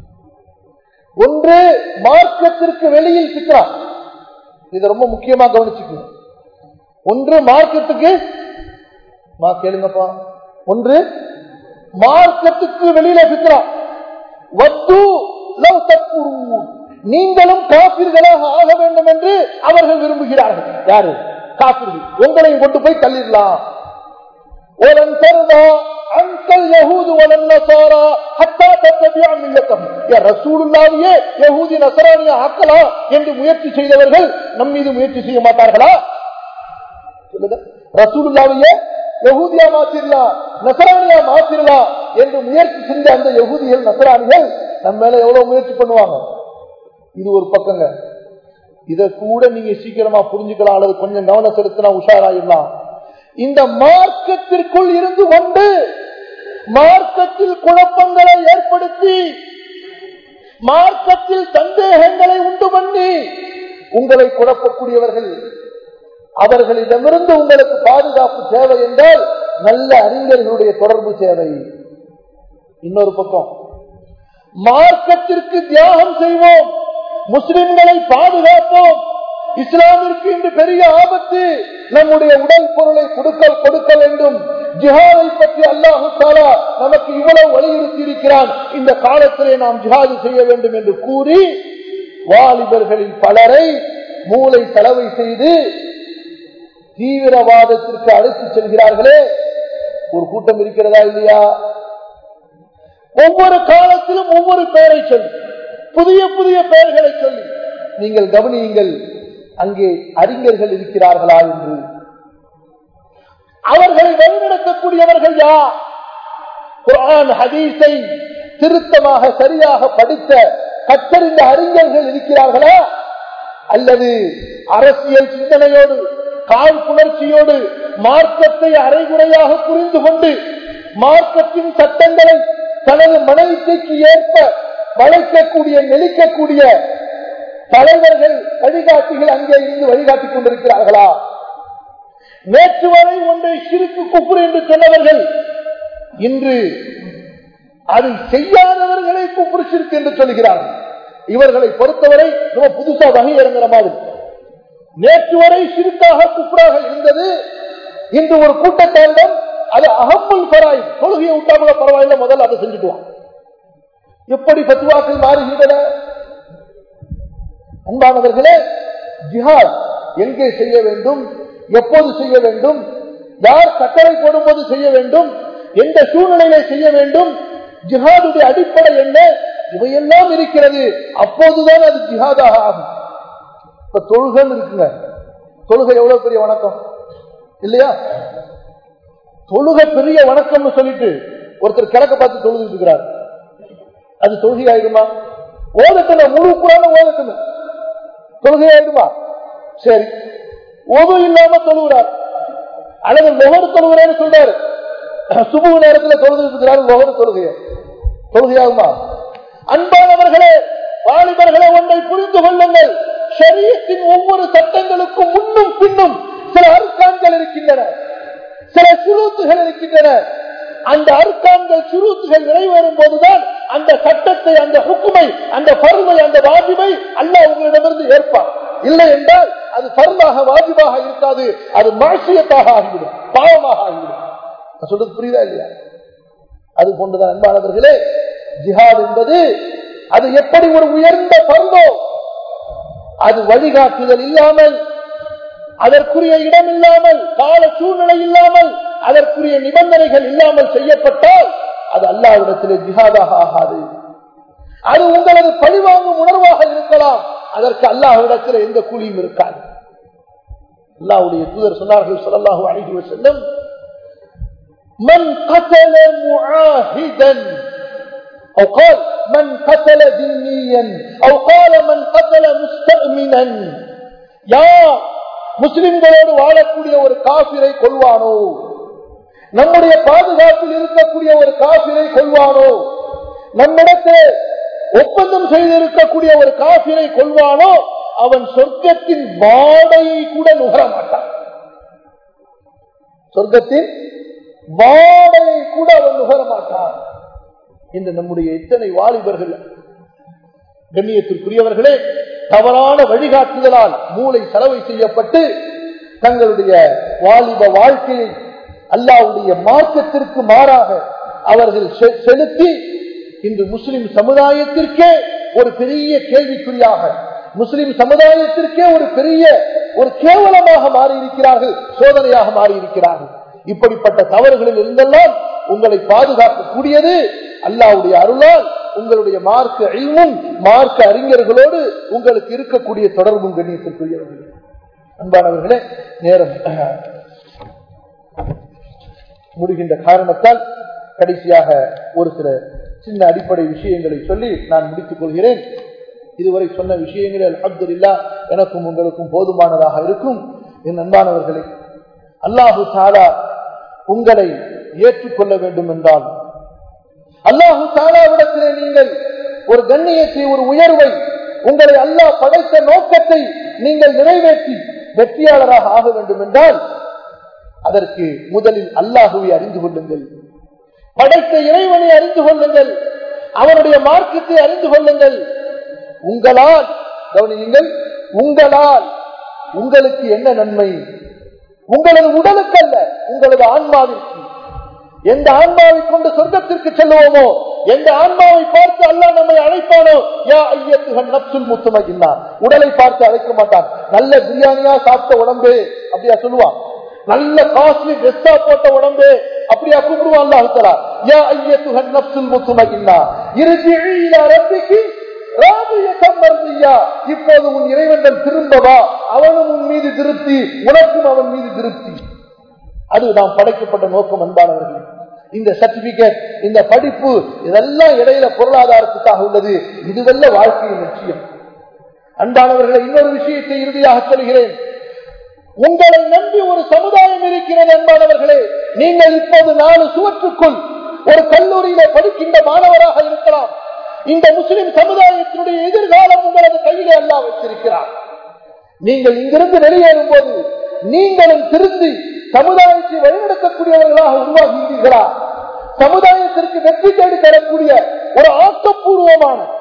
ஒன்று மார்க்கத்திற்கு வெளியில் சித்ரா, இதை ரொம்ப முக்கியமா கவனிச்சுக்கணும். ஒன்று மார்க்கத்துக்கு, கேளுங்கப்பா, ஒன்று மார்க்கத்துக்கு வெளியில சித்ரா. வத்து லவ் தக்ஃபுரூன், நீங்களும் காபிர்களாக ஆக வேண்டும் என்று அவர்கள் விரும்புகிறார்கள். யாரு? காபிர்கள். உங்களையும் கொண்டு போய் தள்ளிடலாம். ஒலன் தர்தா அன்கல் யஹூது வலன் நஸாரா ஹத்தா தத்தபிஅ மில்லத்தஹும். யா ரசூலுல்லாஹ்வே யஹூதி நஸரானியா ஆக்கலாம் என்று முயற்சி செய்தவர்கள் நம் மீது முயற்சி செய்ய மாட்டார்களா? சொல்லுங்க. ரசூலுல்லாஹ்வே யஹூதியா மாத்திரலாம், நஸரானியா மாத்திரலாம் என்று முயற்சி செஞ்ச அந்த யஹூதிகள், நஸரானிகள் நம்ம மேல எவ்வளவு முயற்சி பண்ணுவாங்க. இது ஒரு பக்கங்க. இத கூட நீங்க சீக்கிரமா புரிஞ்சுக்கலாம், அல்லது கொஞ்சம் கவனம் செலுத்தினா உஷாராயிடலாம். இந்த மார்க்கத்திற்குள் இருந்து கொண்டு மார்க்கத்தில் குழப்பங்களை ஏற்படுத்தி, மார்க்கத்தில் சந்தேகங்களை உண்டு பண்ணி உங்களை குழப்பக்கூடியவர்கள், அவர்களிடமிருந்து உங்களுக்கு பாதுகாப்பு தேவை என்றால் நல்ல அறிஞர்களுடைய தொடர்பு தேவை. இன்னொரு பக்கம், மார்க்கத்திற்கு தியாகம் செய்வோம், முஸ்லிம்களை பாதுகாப்போம், இஸ்லாமிற்கு இன்று பெரிய ஆபத்து, நம்முடைய உடல் பொருளை கொடுக்க கொடுக்க வேண்டும், ஜிஹாதை பற்றி அல்லாஹு தஆலா நமக்கு இவ்வளவு வலியுறுத்தி இருக்கிறான், இந்த காலத்திலே நாம் ஜிஹாது செய்ய வேண்டும் என்று கூறி வாலிபர்களில் பலரை மூளை செலவை செய்து தீவிரவாதத்திற்கு அழைத்து செல்கிறார்களே. ஒரு கூட்டம் இருக்கிறதா இல்லையா? ஒவ்வொரு காலத்திலும் ஒவ்வொரு பெயரை சொல்லி, புதிய புதிய பெயர்களை சொல்லி, நீங்கள் கவனியுங்கள், அங்கே அறிஞர்கள் இருக்கிறார்களா என்று. அவர்களை வழிநடத்தக்கூடியவர்கள் யார்? குர்ஆன் ஹதீஸை திருத்தமாக சரியாக படித்த கற்றறிந்த அறிஞர்கள் இருக்கிறார்களா? அல்லது அரசியல் சிந்தனையோடு, காழ்ப்புணர்ச்சியோடு, மார்க்கத்தை அரைகுறையாக புரிந்து கொண்டு மார்க்கத்தின் சட்டங்களை தனது மனதிற்கு ஏற்ப வளைக்கக்கூடிய, நெளிக்கக்கூடிய தலைவர்கள், வழிகாட்டிகள் அங்கே இருந்து வழிகாட்டிக் கொண்டிருக்கிறார்களா? நேற்று வரை ஒன்றை ஷிர்க் குஃப்ர் என்று சொன்னவர்கள் இன்று அதை செய்யாதவர்களை குஃப்ர் ஷிர்க் என்று சொல்கிறார்கள். இவர்களை பொறுத்தவரை நம்ம புதுசா வகை இறங்குற மாதிரி. நேற்று வரை சிறுக்காக குப்ராக இருந்தது. இன்று ஒரு கூட்டத்தாரிடம் அது அகமுல் பராய், தொழுகையை விட்டாமல பரவாயில்ல, முதல்ல அதை செஞ்சுட்டுவான். எப்படி பத்துவாக்கள் மாறுகின்றன? அன்பானவர்களே, ஜிஹாத் எங்கே செய்ய வேண்டும், எப்போது செய்ய வேண்டும், யார் கட்டளை போடும்போது செய்ய வேண்டும், எந்த சூழ்நிலையில செய்ய வேண்டும், ஜிஹாதுடைய அடிப்படை என்ன, இவையெல்லாம் இருக்கிறது. அப்போதுதான் அது ஜிஹாதாக ஆகும். இப்ப தொழுகன்னு இருக்குங்க. தொழுகை எவ்வளவு பெரிய வணக்கம் இல்லையா? தொழுகை பெரிய வணக்கம்னு சொல்லிட்டு ஒருத்தர் கிழக்க பார்த்து தொழுதுட்டு இருக்கிறார். அது தொழுகை ஆயிடுமா? ஓதட்டணும், முழு குரான ஓதட்டணும், தொழுகை ஆயிடுமா? சரி, ஒது இல்லாம தொழுகிறார் அல்லது லொஹர் தொழுகிறேன்னு சொல்றாரு, சுபு நேரத்தில் தொழுதுட்டு இருக்கிறார், லொஹர் தொழுகைய தொழுகையாகுமா? அன்பானவர்களே, வாலிபர்களே, ஒன்றை புரிந்து கொள்ளுங்கள். ஷரியத்தின் ஒவ்வொரு சட்டங்களுக்கும் முன்னும் பின்னும் சில அர்க்கான்கள் இருக்கின்றன, சில சுரூத்துகள் இருக்கின்றன. அந்த அர்க்கான்கள் சுரூத்துகள் நிறைவேறும் போதுதான் அந்த சட்டத்தை, அந்த ஹுக்குமை, அந்த பருமை, அந்த வாஜிபை அல்லாஹ் உங்களிடமிருந்து ஏற்பார். இல்லை என்றால் அது பருமாக வாஜிபாக இருக்காது, அது மாசியத்தாக ஆகிவிடும், பாவமாக ஆகிவிடும். சொல்றது புரியுதா இல்லையா? அது போன்றுதான் அன்பானவர்களே, ஜிஹாத் என்பது அது எப்படி ஒரு உயர்ந்த பருவோ, அது வழிகாட்டுதல் இல்லாமல், அதற்குரிய இடம் இல்லாமல், கால சூழ்நிலை இல்லாமல், அதற்குரிய நிபந்தனைகள் இல்லாமல் செய்யப்பட்டால் அது அல்லாஹ்விடத்திலே ஜிஹாதாக ஆகாது. அது உங்களது பழிவாங்கும் உணர்வாக இருக்கலாம், அதற்கு அல்லாஹ்விடத்தில் எந்த கூலியும் இருக்காது. அல்லாஹ்வுடைய தூதர் சொன்னார்கள் ஸல்லல்லாஹு அலைஹி வஸல்லம், மன் கதல முஆஹிதன் أو قال من قتل ذميا أو قال من قتل مستأمنا, யார் முஸ்லிம்களோடு வாழக்கூடிய ஒரு காபிரை கொல்வானோ, நம்முடைய பாதுகாப்பில் இருக்கக்கூடிய ஒரு காபிரை கொல்வானோ, நம்மிடத்தில் ஒப்பந்தம் செய்திருக்கக்கூடிய ஒரு காபிரை கொல்வானோ, அவன் சொர்க்கத்தின் வாடையை கூட நுகர மாட்டான். சொர்க்கத்தின் வாடையை கூட அவன் நுகர மாட்டான். இந்த நம்முடைய எத்தனை வாலிபர்கள் கண்ணியத்திற்குரியவர்களே, தவறான வழிகாட்டுதலால் மூளை செலவை செய்யப்பட்டு தங்களுடைய வாலிப வாழ்க்கையை அல்லாஹ்வுடைய மார்க்கத்திற்கு மாறாக அவர்கள் செலுத்தி இன்று முஸ்லிம் சமுதாயத்திற்கே ஒரு பெரிய கேள்விக்குறியாக, முஸ்லிம் சமுதாயத்திற்கே ஒரு பெரிய ஒரு கேவலமாக மாறியிருக்கிறார்கள், சோதனையாக மாறியிருக்கிறார்கள். இப்படிப்பட்ட தவறுகளில் இருந்தெல்லாம் உங்களை பாதுகாக்கக்கூடியது அல்லாஹ்வுடைய அருளால் உங்களுடைய மார்க்க இல்மும் மார்க்க அறிஞர்களோடு உங்களுக்கு இருக்கக்கூடிய தொடர்பும் கண்ணியத்திற்குரியவர்களே. அன்பானவர்களே, நேரம் முடிகின்ற காரணத்தால் கடைசியாக ஒரு சில சின்ன அடிப்படை விஷயங்களை சொல்லி நான் முடித்துக் கொள்கிறேன். இதுவரை சொன்ன விஷயங்களே அல்ஹம்துலில்லாஹ் எனக்கும் உங்களுக்கும் போதுமானதாக இருக்கும். என் அன்பானவர்களே, அல்லாஹு தஆலா உங்களை ஏற்றுக்கொள்ள வேண்டும் என்றால், அல்லாஹு தஆலாவிடத்திலே நீங்கள் ஒரு கண்ணியத்தை, ஒரு உயர்வை, உங்களை அல்லாஹ் படைத்த நோக்கத்தை நீங்கள் நிறைவேற்றி வெற்றியாளராக ஆக வேண்டும் என்றால் அதற்கு முதலில் அல்லாஹுவை அறிந்து கொள்ளுங்கள், படைத்த இறைவனை அறிந்து கொள்ளுங்கள், அவனுடைய மார்க்கத்தை அறிந்து கொள்ளுங்கள். உங்களால் கவனியுங்கள், உங்களால் உங்களுக்கு என்ன நன்மை? உங்களது உடலுக்கு அல்ல, உங்களது ஆன்மாவிற்கு. எந்த ஆன்மாவை கொண்டு சொர்க்கத்திற்கு செல்லுவோமோ, எந்த ஆன்மாவை பார்த்து அல்லாஹ் நம்மை அழைப்பானோ, யா அய்யத்துஹன் நஃப்ஸுல் முத்மஇன்னா, உடலை பார்த்து அழைக்க மாட்டான். நல்ல பிரியாணியா சாப்பிட்ட உடம்பே அப்படியா சொல்லுவான், நல்ல காஸ்ட்லி ட்ரெஸ்ஸா போட்ட உடம்பே அப்படியா கூப்பிடுவான் அல்லாஹ் தஆலா. யா அய்யத்துஹன் நஃப்ஸுல் முத்மஇன்னா இர்ஜிஇ இலா ரப்பிகி ராதியத்தன் மர்தியா, இப்போது உன் இறைவனிடம் திரும்பவா, அவனும் உன் மீது திருப்தி, உனக்கும் அவன் மீது திருப்தி. அது நாம் படைக்கப்பட்ட நோக்கம். அன்பானவர்களே, இந்த சர்டிபிகேட், இந்த படிப்பு, இதெல்லாம் இடையில பொருளாதாரத்துக்காக உள்ளது, இதுவல்ல வாழ்க்கையின் லட்சியம். அன்பானவர்களை, இன்னொரு விஷயத்தை இறுதியாக சொல்கிறேன். உங்களை நம்பி ஒரு சமுதாயம் இருக்கிறது. அன்பானவர்களே, நீங்கள் இப்போது நாலு சுவற்றுக்குள் ஒரு கல்லூரியில படிக்கின்ற மாணவராக இருக்கலாம். இந்த முஸ்லிம் சமுதாயத்தினுடைய எதிர்காலம் உங்களது கையிலே அல்லாஹ் வைத்திருக்கிறார். நீங்கள் இங்கிருந்து வெளியேறும் போது நீங்களும் திருந்தி சமுதாயத்தை வழிநடத்தக்கூடியவர்களாக உருவாகின்றீர்களா? சமுதாயத்திற்கு வெற்றி தேடி தரக்கூடிய ஒரு ஆக்கப்பூர்வமான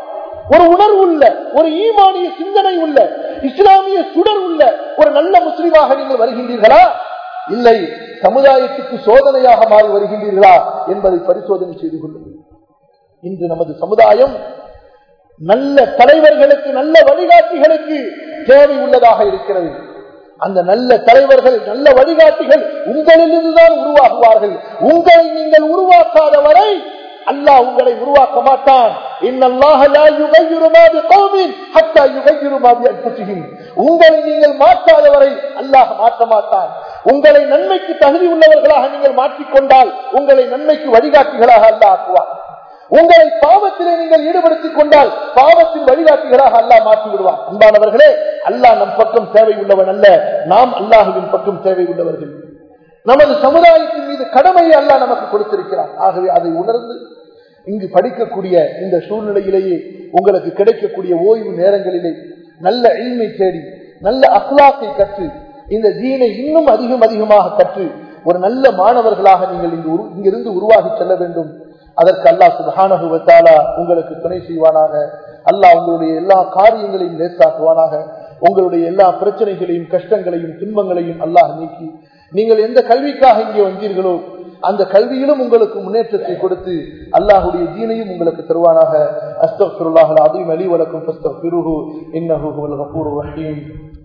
ஒரு உணர்வு உள்ள, ஒரு ஈமானிய சிந்தனை உள்ள, இஸ்லாமிய சுடர் உள்ள ஒரு நல்ல முஸ்லிமாக நீங்கள் வருகின்றீர்களா, இல்லை சமுதாயத்துக்கு சோதனையாக மாறி வருகின்றீர்களா என்பதை பரிசோதனை செய்து கொள்ளுங்கள். இன்று நமது சமுதாயம் நல்ல தலைவர்களுக்கு, நல்ல வழிகாட்டிகளுக்கு தேவை உள்ளதாக இருக்கிறது. அந்த நல்ல தலைவர்கள், நல்ல வழிகாட்டிகள் உங்களிலிருந்துதான் உருவாகுவார்கள். உங்களை நீங்கள் உருவாக்காத வரை அல்லாஹ் உங்களை உருவாக்க மாட்டான். இன்னல்லாஹ லா யுகையிரு மா பிகௌமின் ஹத்தா யுகையிரு மா பிஅன்ஃபுஸிஹிம். உங்களை நீங்கள் மாற்றாத வரை அல்லாஹ் மாற்ற மாட்டான். உங்களை நன்மைக்கு தகுதி உள்ளவர்களாக நீங்கள் மாற்றிக்கொண்டால் உங்களை நன்மைக்கு வழிகாட்டிகளாக அல்லாஹ் ஆக்குவார். உங்களை பாவத்திலே நீங்கள் ஈடுபடுத்திக் கொண்டால் பாவத்தின் வழிகாட்டிகளாக அல்லாஹ் மாற்றி விடுவார். அன்பானவர்களே, அல்லாஹ் நம் பக்கம் தேவை உள்ளவன் அல்ல, நாம் அல்லாஹுவின் பக்கம் தேவை உள்ளவர்கள். நமது சமுதாயத்தின் மீது கடமையை அல்லாஹ் நமக்கு கொடுத்திருக்கிறார். ஆகவே அதை உணர்ந்து இங்கு படிக்கக்கூடிய இந்த சூழ்நிலையிலேயே உங்களுக்கு கிடைக்கக்கூடிய ஓய்வு நேரங்களிலே நல்ல இல்மை தேடி, நல்ல அக்லாக்கை கற்று, இந்த தீனை இன்னும் அதிகம் அதிகமாக கற்று ஒரு நல்ல மாணவர்களாக நீங்கள் இங்கு இங்கிருந்து உருவாகி செல்ல வேண்டும். அதற்கு அல்லாஹ் சுப்ஹானஹு வ தஆலா உங்களுக்கு துணை செய்வானாக. அல்லாஹ் உங்களுடைய எல்லா காரியங்களையும் லேசாக்குவானாக. உங்களுடைய எல்லா பிரச்சனைகளையும், கஷ்டங்களையும், துன்பங்களையும் அல்லாஹ் நீக்கி நீங்கள் எந்த கல்விக்காக இங்கே வந்தீர்களோ அந்த கல்வியிலும் உங்களுக்கு முன்னேற்றத்தை கொடுத்து அல்லாஹ்வுடைய தீனையும் உங்களுக்கு தருவானாக. அஸ்தக்ஃபிருல்லாஹல் அஸீம் லி வ லக்கும் ஃபஸ்தக்ஃபிருஹு இன்னஹு ஹுவல் கஃபூருர் ரஹீம்.